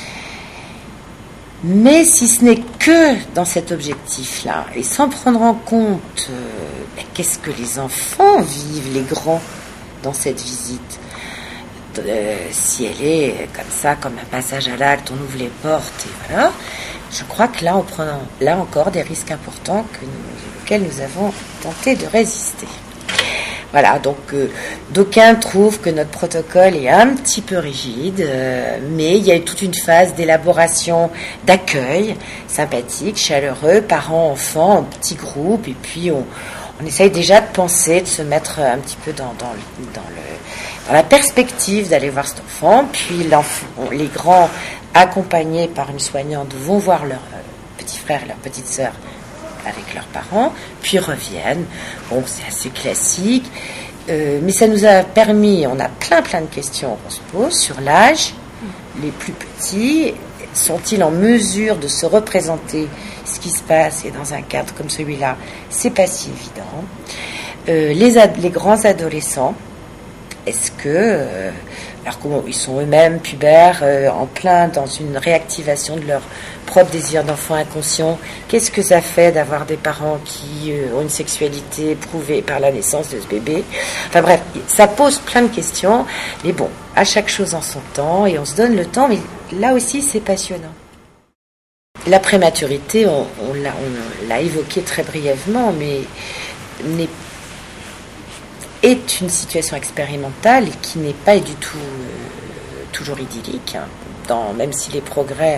S1: Mais si ce n'est que dans cet objectif-là, et sans prendre en compte euh, ben, qu'est-ce que les enfants vivent, les grands, dans cette visite, euh, si elle est comme ça, comme un passage à l'acte, on ouvre les portes, et voilà, je crois que là, on prend là encore des risques importants que nous, auxquels nous avons tenté de résister. Voilà, donc euh, d'aucuns trouvent que notre protocole est un petit peu rigide, euh, mais il y a toute une phase d'élaboration, d'accueil, sympathique, chaleureux, parents, enfants, en petits groupes, et puis on, on essaye déjà de penser, de se mettre un petit peu dans, dans, le, dans, le, dans la perspective d'aller voir cet enfant. Puis les grands, accompagnés par une soignante, vont voir leurs petits frères et leurs petites sœurs avec leurs parents, puis reviennent. Bon, c'est assez classique, euh, mais ça nous a permis, on a plein plein de questions qu'on se pose sur l'âge. Les plus petits, sont-ils en mesure de se représenter ce qui se passe, et dans un cadre comme celui-là, c'est pas si évident. Euh, les, ad- les grands adolescents, est-ce que, euh, alors comment ils sont eux-mêmes pubères, euh, en plein dans une réactivation de leur propre désir d'enfant inconscient, qu'est-ce que ça fait d'avoir des parents qui euh, ont une sexualité prouvée par la naissance de ce bébé? Enfin bref, ça pose plein de questions, mais bon, à chaque chose en son temps, et on se donne le temps, mais là aussi c'est passionnant. La prématurité, on, on, l'a, on l'a évoqué très brièvement, mais n'est, est une situation expérimentale qui n'est pas du tout euh, toujours idyllique, hein, dans, même si les progrès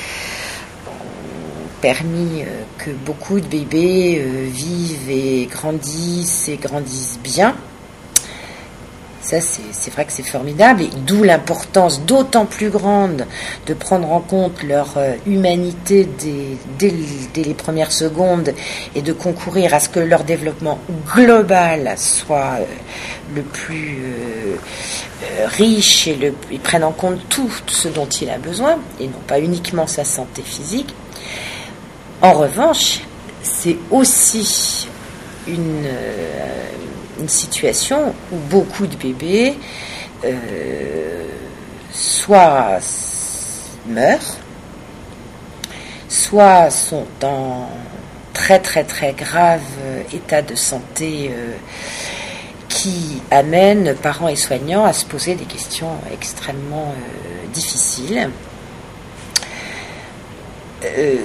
S1: ont permis euh, que beaucoup de bébés euh, vivent et grandissent et grandissent bien. Ça, c'est, c'est vrai que c'est formidable, et d'où l'importance d'autant plus grande de prendre en compte leur euh, humanité dès, dès, dès les premières secondes, et de concourir à ce que leur développement global soit euh, le plus euh, euh, riche, et, le, et prenne en compte tout ce dont il a besoin, et non pas uniquement sa santé physique. En revanche, c'est aussi une... Euh, une situation où beaucoup de bébés euh, soit meurent, soit sont dans très très très grave état de santé euh, qui amène parents et soignants à se poser des questions extrêmement euh, difficiles. Euh,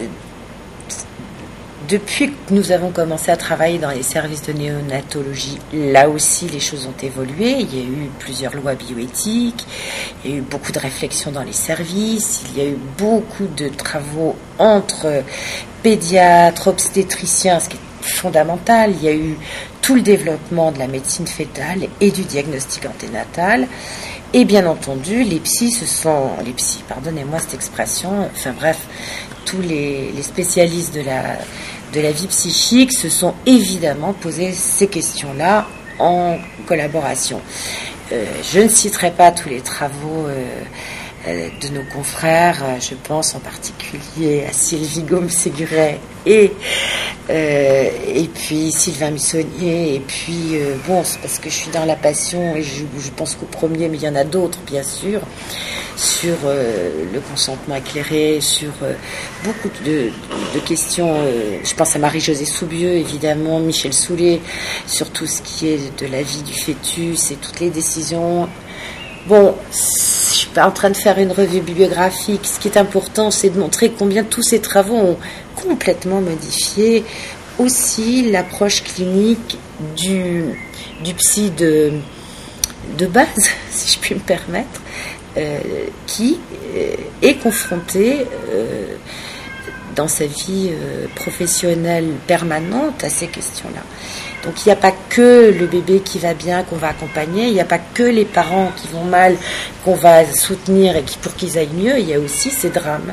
S1: Depuis que nous avons commencé à travailler dans les services de néonatologie, là aussi les choses ont évolué. Il y a eu plusieurs lois bioéthiques, il y a eu beaucoup de réflexions dans les services, il y a eu beaucoup de travaux entre pédiatres, obstétriciens, ce qui est fondamental. Il y a eu tout le développement de la médecine fœtale et du diagnostic anténatal. Et bien entendu, les psys, ce sont les psys, pardonnez-moi cette expression, enfin bref, tous les, les spécialistes de la de la vie psychique se sont évidemment posé ces questions-là en collaboration. Euh, je ne citerai pas tous les travaux euh, euh, de nos confrères, je pense en particulier à Sylvie Gaume-Séguret et, euh, et puis Sylvain Mussonnier, et puis euh, bon, c'est parce que je suis dans la passion, et je, je pense qu'au premier, mais il y en a d'autres bien sûr, sur euh, le consentement éclairé, sur euh, beaucoup de, de, de questions. Euh, je pense à Marie-Josée Soubieux, évidemment, Michel Soulet, sur tout ce qui est de la vie du fœtus et toutes les décisions. Bon, je suis pas en train de faire une revue bibliographique. Ce qui est important, c'est de montrer combien tous ces travaux ont complètement modifié aussi l'approche clinique du, du psy de, de base, si je puis me permettre. Euh, qui euh, est confronté euh, dans sa vie euh, professionnelle permanente à ces questions-là. Donc il n'y a pas que le bébé qui va bien qu'on va accompagner, il n'y a pas que les parents qui vont mal qu'on va soutenir et qui, pour qu'ils aillent mieux, il y a aussi ces drames.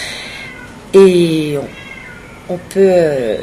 S1: Et on, on peut... Euh,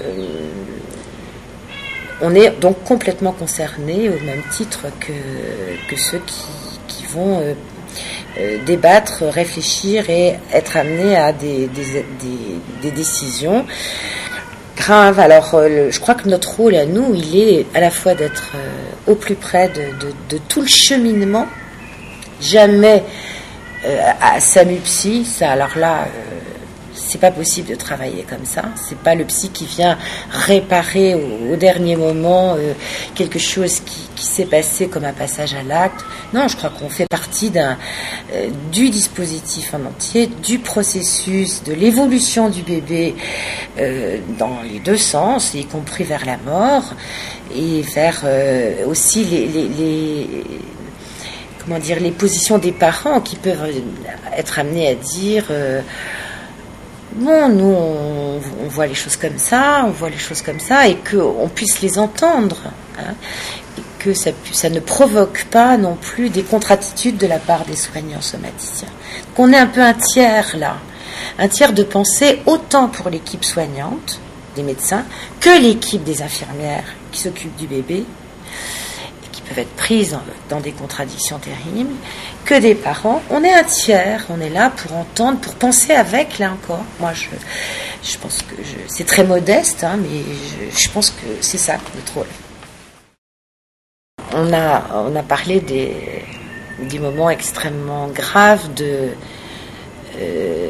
S1: on est donc complètement concerné au même titre que, que ceux qui, qui vont... Euh, Euh, débattre, réfléchir et être amené à des, des, des, des décisions graves. Alors, euh, le, je crois que notre rôle à nous, il est à la fois d'être euh, au plus près de, de, de tout le cheminement, jamais euh, à SAMU Psy, ça, alors là, euh, c'est pas possible de travailler comme ça. C'est pas le psy qui vient réparer au, au dernier moment euh, quelque chose qui, qui s'est passé comme un passage à l'acte. Non, je crois qu'on fait partie d'un, euh, du dispositif en entier, du processus, de l'évolution du bébé euh, dans les deux sens, y compris vers la mort et vers euh, aussi les, les, les comment dire, les positions des parents qui peuvent être amenés à dire euh, bon, nous, on, on voit les choses comme ça, on voit les choses comme ça, et qu'on puisse les entendre, hein, et que ça, ça ne provoque pas non plus des contre-attitudes de la part des soignants somaticiens. Qu'on ait un peu un tiers là, un tiers de pensée autant pour l'équipe soignante des médecins que l'équipe des infirmières qui s'occupent du bébé, et qui peuvent être prises dans des contradictions terribles, que des parents. On est un tiers, on est là pour entendre, pour penser avec, là encore. Moi, je, je pense que je, c'est très modeste, hein, mais je, je pense que c'est ça notre rôle. On a, on a parlé des, des moments extrêmement graves de, euh,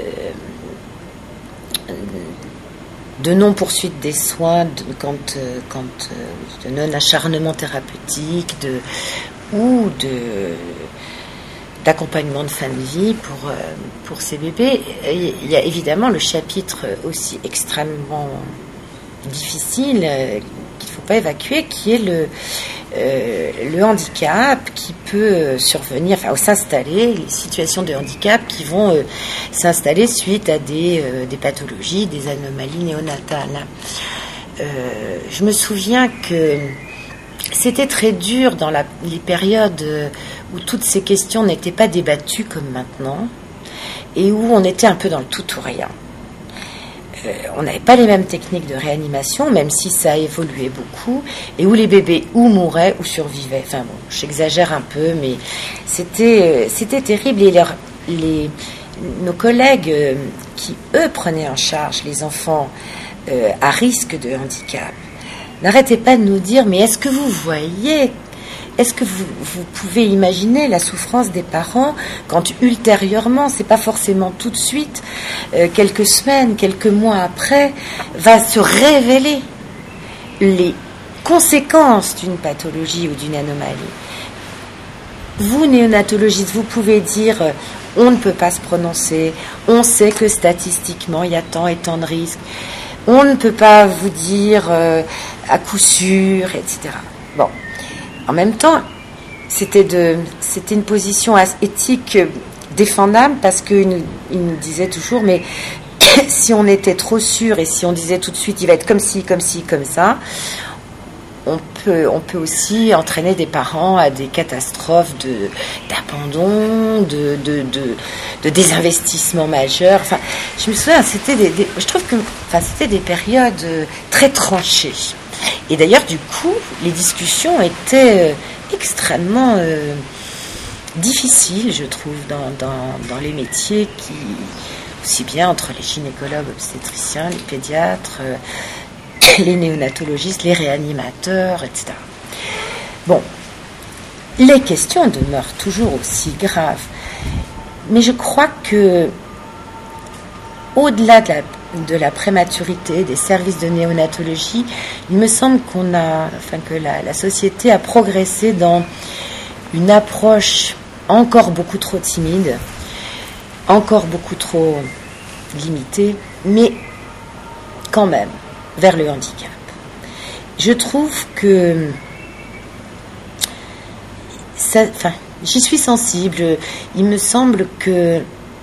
S1: de non-poursuite des soins, de, quand, quand, de non-acharnement thérapeutique, de, ou de, d'accompagnement de fin de vie pour, pour ces bébés. Et il y a évidemment le chapitre aussi extrêmement difficile qu'il ne faut pas évacuer, qui est le, euh, le handicap qui peut survenir, enfin, ou s'installer, les situations de handicap qui vont euh, s'installer suite à des, euh, des pathologies, des anomalies néonatales. Euh, je me souviens que c'était très dur dans la, les périodes où toutes ces questions n'étaient pas débattues comme maintenant, et où on était un peu dans le tout ou rien. Euh, on n'avait pas les mêmes techniques de réanimation, même si ça a évolué beaucoup, et où les bébés ou mouraient ou survivaient. Enfin bon, j'exagère un peu, mais c'était, euh, c'était terrible. Et leur, les, nos collègues euh, qui, eux, prenaient en charge les enfants euh, à risque de handicap, n'arrêtez pas de nous dire, mais est-ce que vous voyez, est-ce que vous, vous pouvez imaginer la souffrance des parents quand ultérieurement, c'est pas forcément tout de suite, euh, quelques semaines, quelques mois après, va se révéler les conséquences d'une pathologie ou d'une anomalie. Vous, néonatologistes, vous pouvez dire, euh, on ne peut pas se prononcer, on sait que statistiquement, il y a tant et tant de risques. On ne peut pas vous dire euh, à coup sûr, et cetera. Bon, en même temps, c'était, de, c'était une position éthique défendable parce qu'il nous, il nous disait toujours, mais si on était trop sûr et si on disait tout de suite, il va être comme ci, comme ci, comme ça, on peut, on peut aussi entraîner des parents à des catastrophes de, d'abandon, de, de, de, de désinvestissement majeur. Enfin, je me souviens, c'était des, des, je trouve que, enfin, c'était des périodes très tranchées. Et d'ailleurs, du coup, les discussions étaient extrêmement euh, difficiles, je trouve, dans, dans, dans les métiers qui, aussi bien entre les gynécologues, obstétriciens, les pédiatres, euh, les néonatologistes, les réanimateurs, et cetera. Bon, les questions demeurent toujours aussi graves, mais je crois que, au-delà de la, de la prématurité des services de néonatologie, il me semble qu'on a, enfin que la, la société a progressé dans une approche encore beaucoup trop timide, encore beaucoup trop limitée, mais quand même vers le handicap. Je trouve que ça, enfin, j'y suis sensible. Il me semble que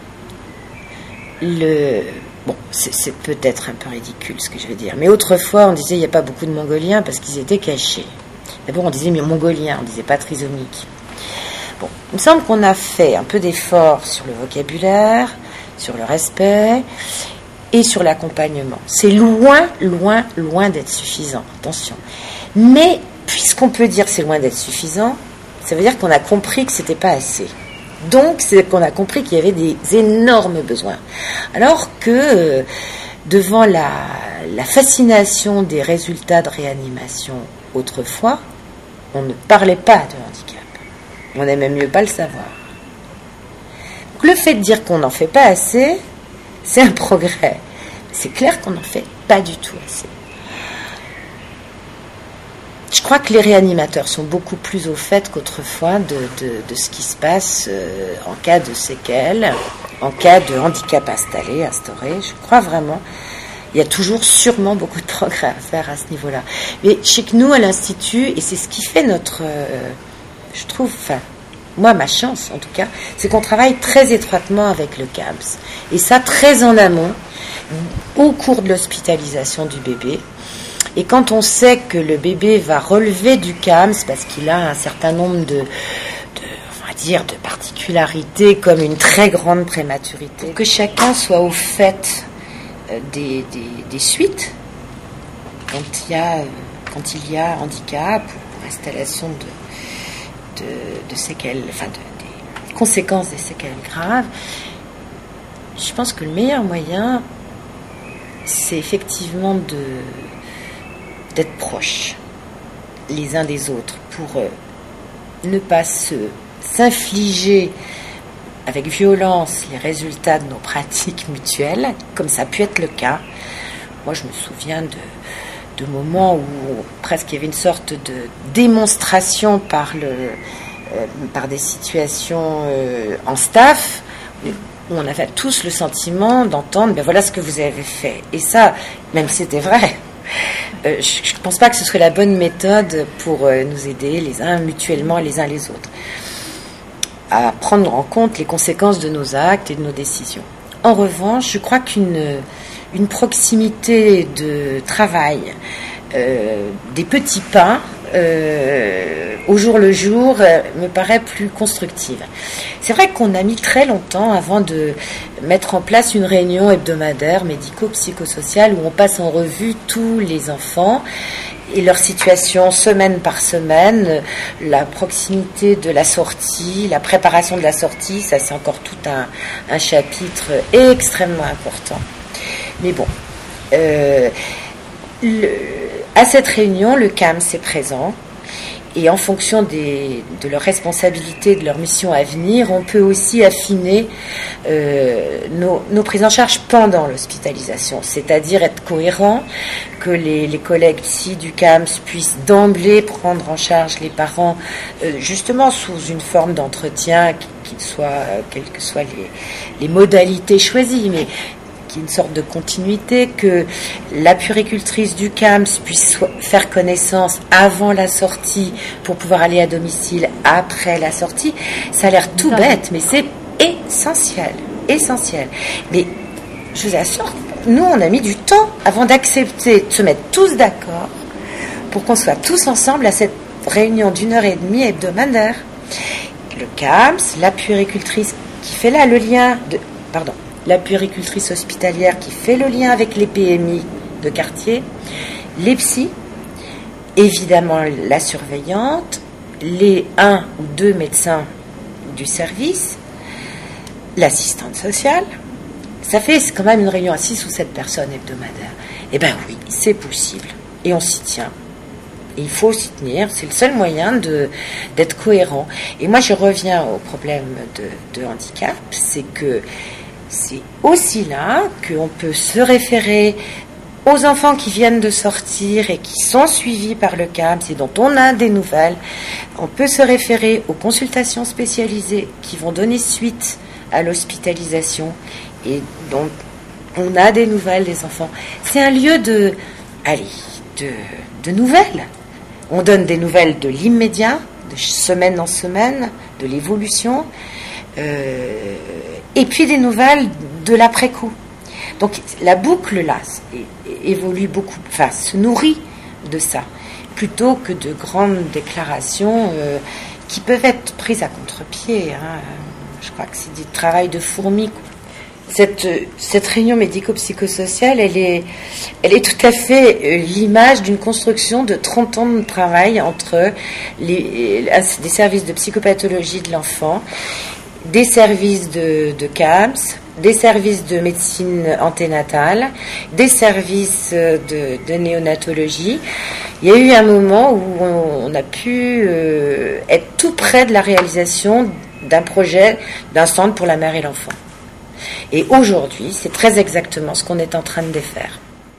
S1: le bon, c'est, c'est peut-être un peu ridicule ce que je vais dire, mais autrefois on disait il n'y a pas beaucoup de Mongoliens parce qu'ils étaient cachés. D'abord on disait mais Mongoliens, on disait pas trisomiques. Bon, il me semble qu'on a fait un peu d'effort sur le vocabulaire, sur le respect et sur l'accompagnement. C'est loin, loin, loin d'être suffisant, attention. Mais, puisqu'on peut dire que c'est loin d'être suffisant, ça veut dire qu'on a compris que c'était pas assez. Donc, c'est qu'on a compris qu'il y avait des énormes besoins. Alors que, euh, devant la, la fascination des résultats de réanimation autrefois, on ne parlait pas de handicap. On n'aimait mieux pas le savoir. Donc, le fait de dire qu'on n'en fait pas assez, c'est un progrès. C'est clair qu'on n'en fait pas du tout assez. Je crois que les réanimateurs sont beaucoup plus au fait qu'autrefois de, de, de ce qui se passe euh, en cas de séquelles, en cas de handicap installé, instauré. Je crois vraiment. Il y a toujours sûrement beaucoup de progrès à faire à ce niveau-là. Mais chez nous, à l'Institut, et c'est ce qui fait notre... Euh, je trouve... Enfin, moi, ma chance, en tout cas, c'est qu'on travaille très étroitement avec le C A B S. Et ça, très en amont, au cours de l'hospitalisation du bébé. Et quand on sait que le bébé va relever du C A M S parce qu'il a un certain nombre de, de, on va dire, de particularités comme une très grande prématurité, que chacun soit au fait des, des, des suites quand il y a, quand il y a handicap ou installation de, de, de séquelles, enfin de, des conséquences des séquelles graves. Je pense que le meilleur moyen, c'est effectivement de d'être proches les uns des autres pour euh, ne pas se s'infliger avec violence les résultats de nos pratiques mutuelles, comme ça a pu être le cas. Moi, je me souviens de, de moments où presque il y avait une sorte de démonstration par, le, euh, par des situations euh, en staff, où on avait tous le sentiment d'entendre, ben voilà ce que vous avez fait. Et ça, même si c'était vrai, Euh, je ne pense pas que ce serait la bonne méthode pour euh, nous aider les uns mutuellement et les uns les autres à prendre en compte les conséquences de nos actes et de nos décisions. En revanche, je crois qu'une une proximité de travail, euh, des petits pas euh, au jour le jour euh, me paraît plus constructive. C'est vrai qu'on a mis très longtemps avant de mettre en place une réunion hebdomadaire médico-psychosociale où on passe en revue tous les enfants et leur situation semaine par semaine, la proximité de la sortie, la préparation de la sortie, ça c'est encore tout un, un chapitre extrêmement important. Mais bon, euh, le, à cette réunion, le C A M S est présent. Et en fonction des, de leurs responsabilités, de leur mission à venir, on peut aussi affiner euh, nos, nos prises en charge pendant l'hospitalisation, c'est-à-dire être cohérent, que les, les collègues ici du C A M S puissent d'emblée prendre en charge les parents, euh, justement sous une forme d'entretien, qu'il soit, quelles que soient les, les modalités choisies, mais qui est une sorte de continuité, que la puéricultrice du C A M S puisse faire connaissance avant la sortie pour pouvoir aller à domicile après la sortie. Ça a l'air tout bête, mais c'est essentiel, essentiel. Mais je vous assure, nous on a mis du temps avant d'accepter de se mettre tous d'accord pour qu'on soit tous ensemble à cette réunion d'une heure et demie hebdomadaire. Le C A M S, la puéricultrice qui fait là le lien de... Pardon. la puéricultrice hospitalière qui fait le lien avec les P M I de quartier, les psys, évidemment la surveillante, les un ou deux médecins du service, l'assistante sociale. Ça fait quand même une réunion à six ou sept personnes hebdomadaires. Eh bien oui, c'est possible. Et on s'y tient. Et il faut s'y tenir. C'est le seul moyen de, d'être cohérent. Et moi, je reviens au problème de, de handicap. C'est que c'est aussi là qu'on peut se référer aux enfants qui viennent de sortir et qui sont suivis par le C A M S et dont on a des nouvelles. On peut se référer aux consultations spécialisées qui vont donner suite à l'hospitalisation et dont on a des nouvelles des enfants. C'est un lieu de, allez, de, de nouvelles. On donne des nouvelles de l'immédiat, de semaine en semaine, de l'évolution. Euh, et puis des nouvelles de l'après-coup. Donc la boucle là évolue beaucoup, enfin se nourrit de ça, plutôt que de grandes déclarations euh, qui peuvent être prises à contre-pied. Hein. Je crois que c'est du travail de fourmi. Cette, cette réunion médico-psychosociale, elle est, elle est tout à fait euh, l'image d'une construction de trente ans de travail entre les, les services de psychopathologie de l'enfant, des services de, de C A M S, des services de médecine anténatale, des services de, de néonatologie. Il y a eu un moment où on, on a pu euh, être tout près de la réalisation d'un projet d'un centre pour la mère et l'enfant. Et aujourd'hui, c'est très exactement ce qu'on est en train de défaire.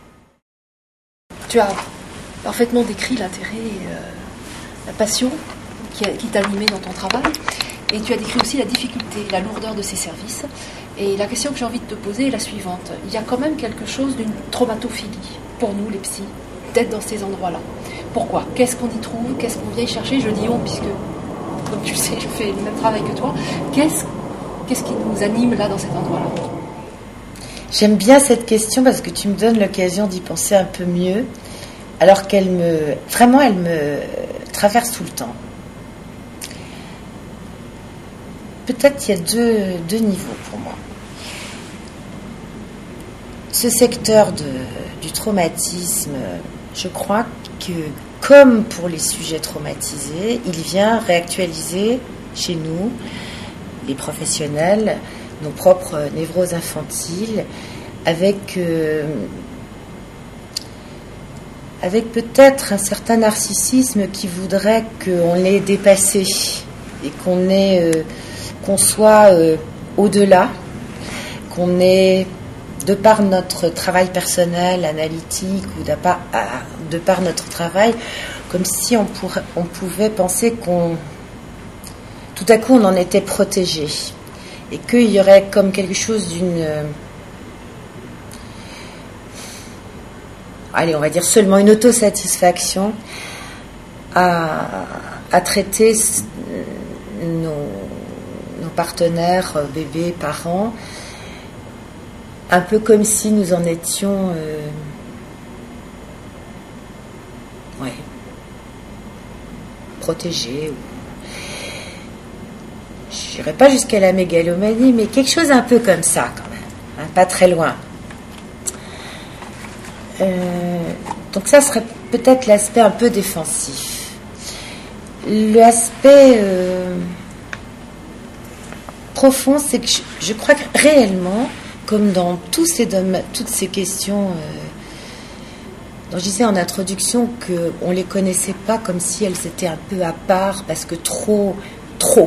S2: Tu as parfaitement décrit l'intérêt, euh, la passion qui, a, qui t'animait dans ton travail. Et tu as décrit aussi la difficulté, la lourdeur de ces services. Et la question que j'ai envie de te poser est la suivante. Il y a quand même quelque chose d'une traumatophilie pour nous, les psys, d'être dans ces endroits-là. Pourquoi ? Qu'est-ce qu'on y trouve ? Qu'est-ce qu'on vient y chercher ? Je dis on, puisque, comme tu sais, je fais le même travail que toi. Qu'est-ce, qu'est-ce qui nous anime là, dans cet endroit-là ?
S1: J'aime bien cette question parce que tu me donnes l'occasion d'y penser un peu mieux, alors qu'elle me, vraiment, elle me traverse tout le temps. Peut-être qu'il y a deux, deux niveaux pour moi. Ce secteur de, du traumatisme, je crois que, comme pour les sujets traumatisés, il vient réactualiser chez nous, les professionnels, nos propres névroses infantiles, avec, euh, avec peut-être un certain narcissisme qui voudrait qu'on l'ait dépassé et qu'on ait, euh, qu'on soit euh, au-delà, qu'on ait, de par notre travail personnel, analytique, ou de par, de par notre travail, comme si on, pourrait, on pouvait penser qu'on, tout à coup, on en était protégé. Et qu'il y aurait comme quelque chose d'une... Euh, allez, on va dire seulement une autosatisfaction à, à traiter nos, nos partenaires, bébés, parents, un peu comme si nous en étions... Euh, ouais, protégés. Ou, je n'irai pas jusqu'à la mégalomanie, mais quelque chose un peu comme ça quand même, hein, pas très loin. Euh, donc ça serait peut-être l'aspect un peu défensif. L'aspect euh, profond, c'est que je, je crois que réellement, comme dans tous ces domaines, toutes ces questions, euh, dont je disais en introduction qu'on ne les connaissait pas comme si elles étaient un peu à part, parce que trop, trop.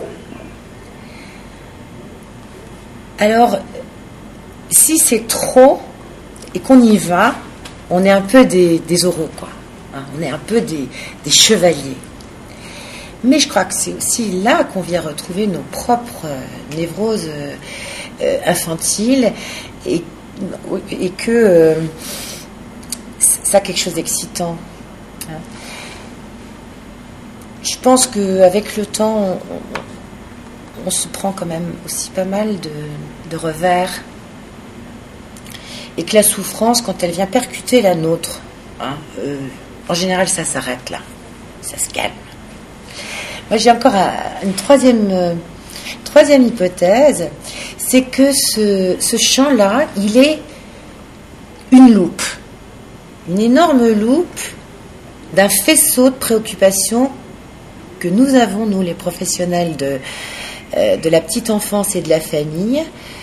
S1: Alors, si c'est trop et qu'on y va, on est un peu des, des oraux, quoi. Hein, on est un peu des, des chevaliers. Mais je crois que c'est aussi là qu'on vient retrouver nos propres euh, névroses euh, infantiles et, et que euh, ça a quelque chose d'excitant. Hein. Je pense qu'avec le temps, on, on, on se prend quand même aussi pas mal de, de revers. Et que la souffrance, quand elle vient percuter la nôtre, hein, euh, en général, ça s'arrête là. Ça se calme. Moi, j'ai encore un, une troisième, euh, troisième hypothèse, c'est que ce, ce champ-là, il est une loupe. Une énorme loupe d'un faisceau de préoccupations que nous avons, nous, les professionnels de, euh, de la petite enfance et de la famille.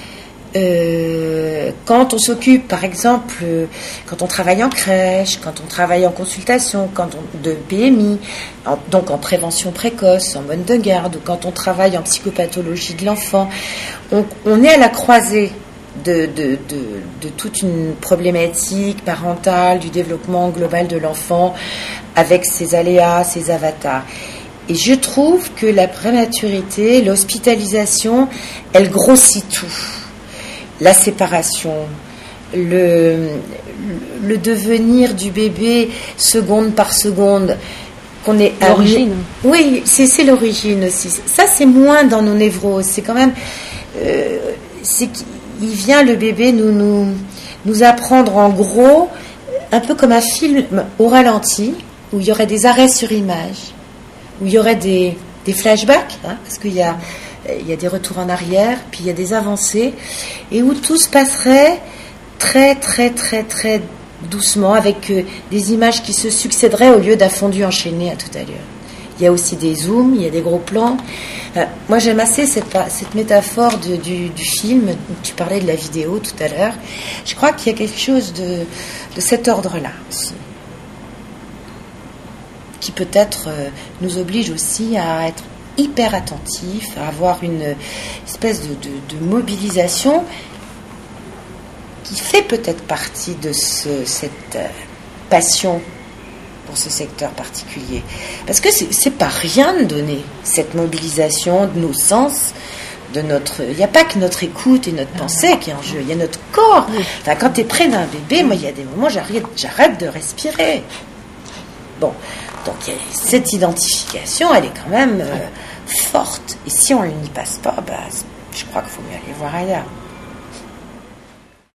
S1: Euh, quand on s'occupe, par exemple, euh, quand on travaille en crèche, quand on travaille en consultation, quand on, de P M I, en, donc en prévention précoce, en bonne de garde, ou quand on travaille en psychopathologie de l'enfant, on, on est à la croisée de, de, de, de toute une problématique parentale, du développement global de l'enfant, avec ses aléas, ses avatars. Et je trouve que la prématurité, l'hospitalisation, elle grossit tout. La séparation, le, le devenir du bébé seconde par seconde, qu'on est
S2: l'origine.
S1: À... Oui, c'est, c'est l'origine aussi. Ça, c'est moins dans nos névroses. C'est quand même, euh, c'est qu'il vient le bébé nous nous nous apprendre en gros, un peu comme un film au ralenti, où il y aurait des arrêts sur image, où il y aurait des des flashbacks, hein, parce qu'il y a il y a des retours en arrière, puis il y a des avancées, et où tout se passerait très, très, très, très doucement, avec euh, des images qui se succéderaient au lieu d'un fondu enchaîné à tout à l'heure. Il y a aussi des zooms, il y a des gros plans. Euh, moi, j'aime assez cette, cette métaphore de, du, du film, tu parlais de la vidéo tout à l'heure. Je crois qu'il y a quelque chose de, de cet ordre-là aussi, qui peut-être euh, nous oblige aussi à être hyper attentif, à avoir une espèce de, de, de mobilisation qui fait peut-être partie de ce, cette euh, passion pour ce secteur particulier. Parce que c'est, c'est pas rien de donner cette mobilisation de nos sens, de notre... Il n'y a pas que notre écoute et notre pensée qui est en jeu, il y a notre corps. Enfin, quand tu es près d'un bébé, moi, il y a des moments où j'arrête, j'arrête de respirer. Bon, donc cette identification, elle est quand même euh, forte. Et si on n'y passe pas, bah, je crois qu'il faut mieux aller voir ailleurs.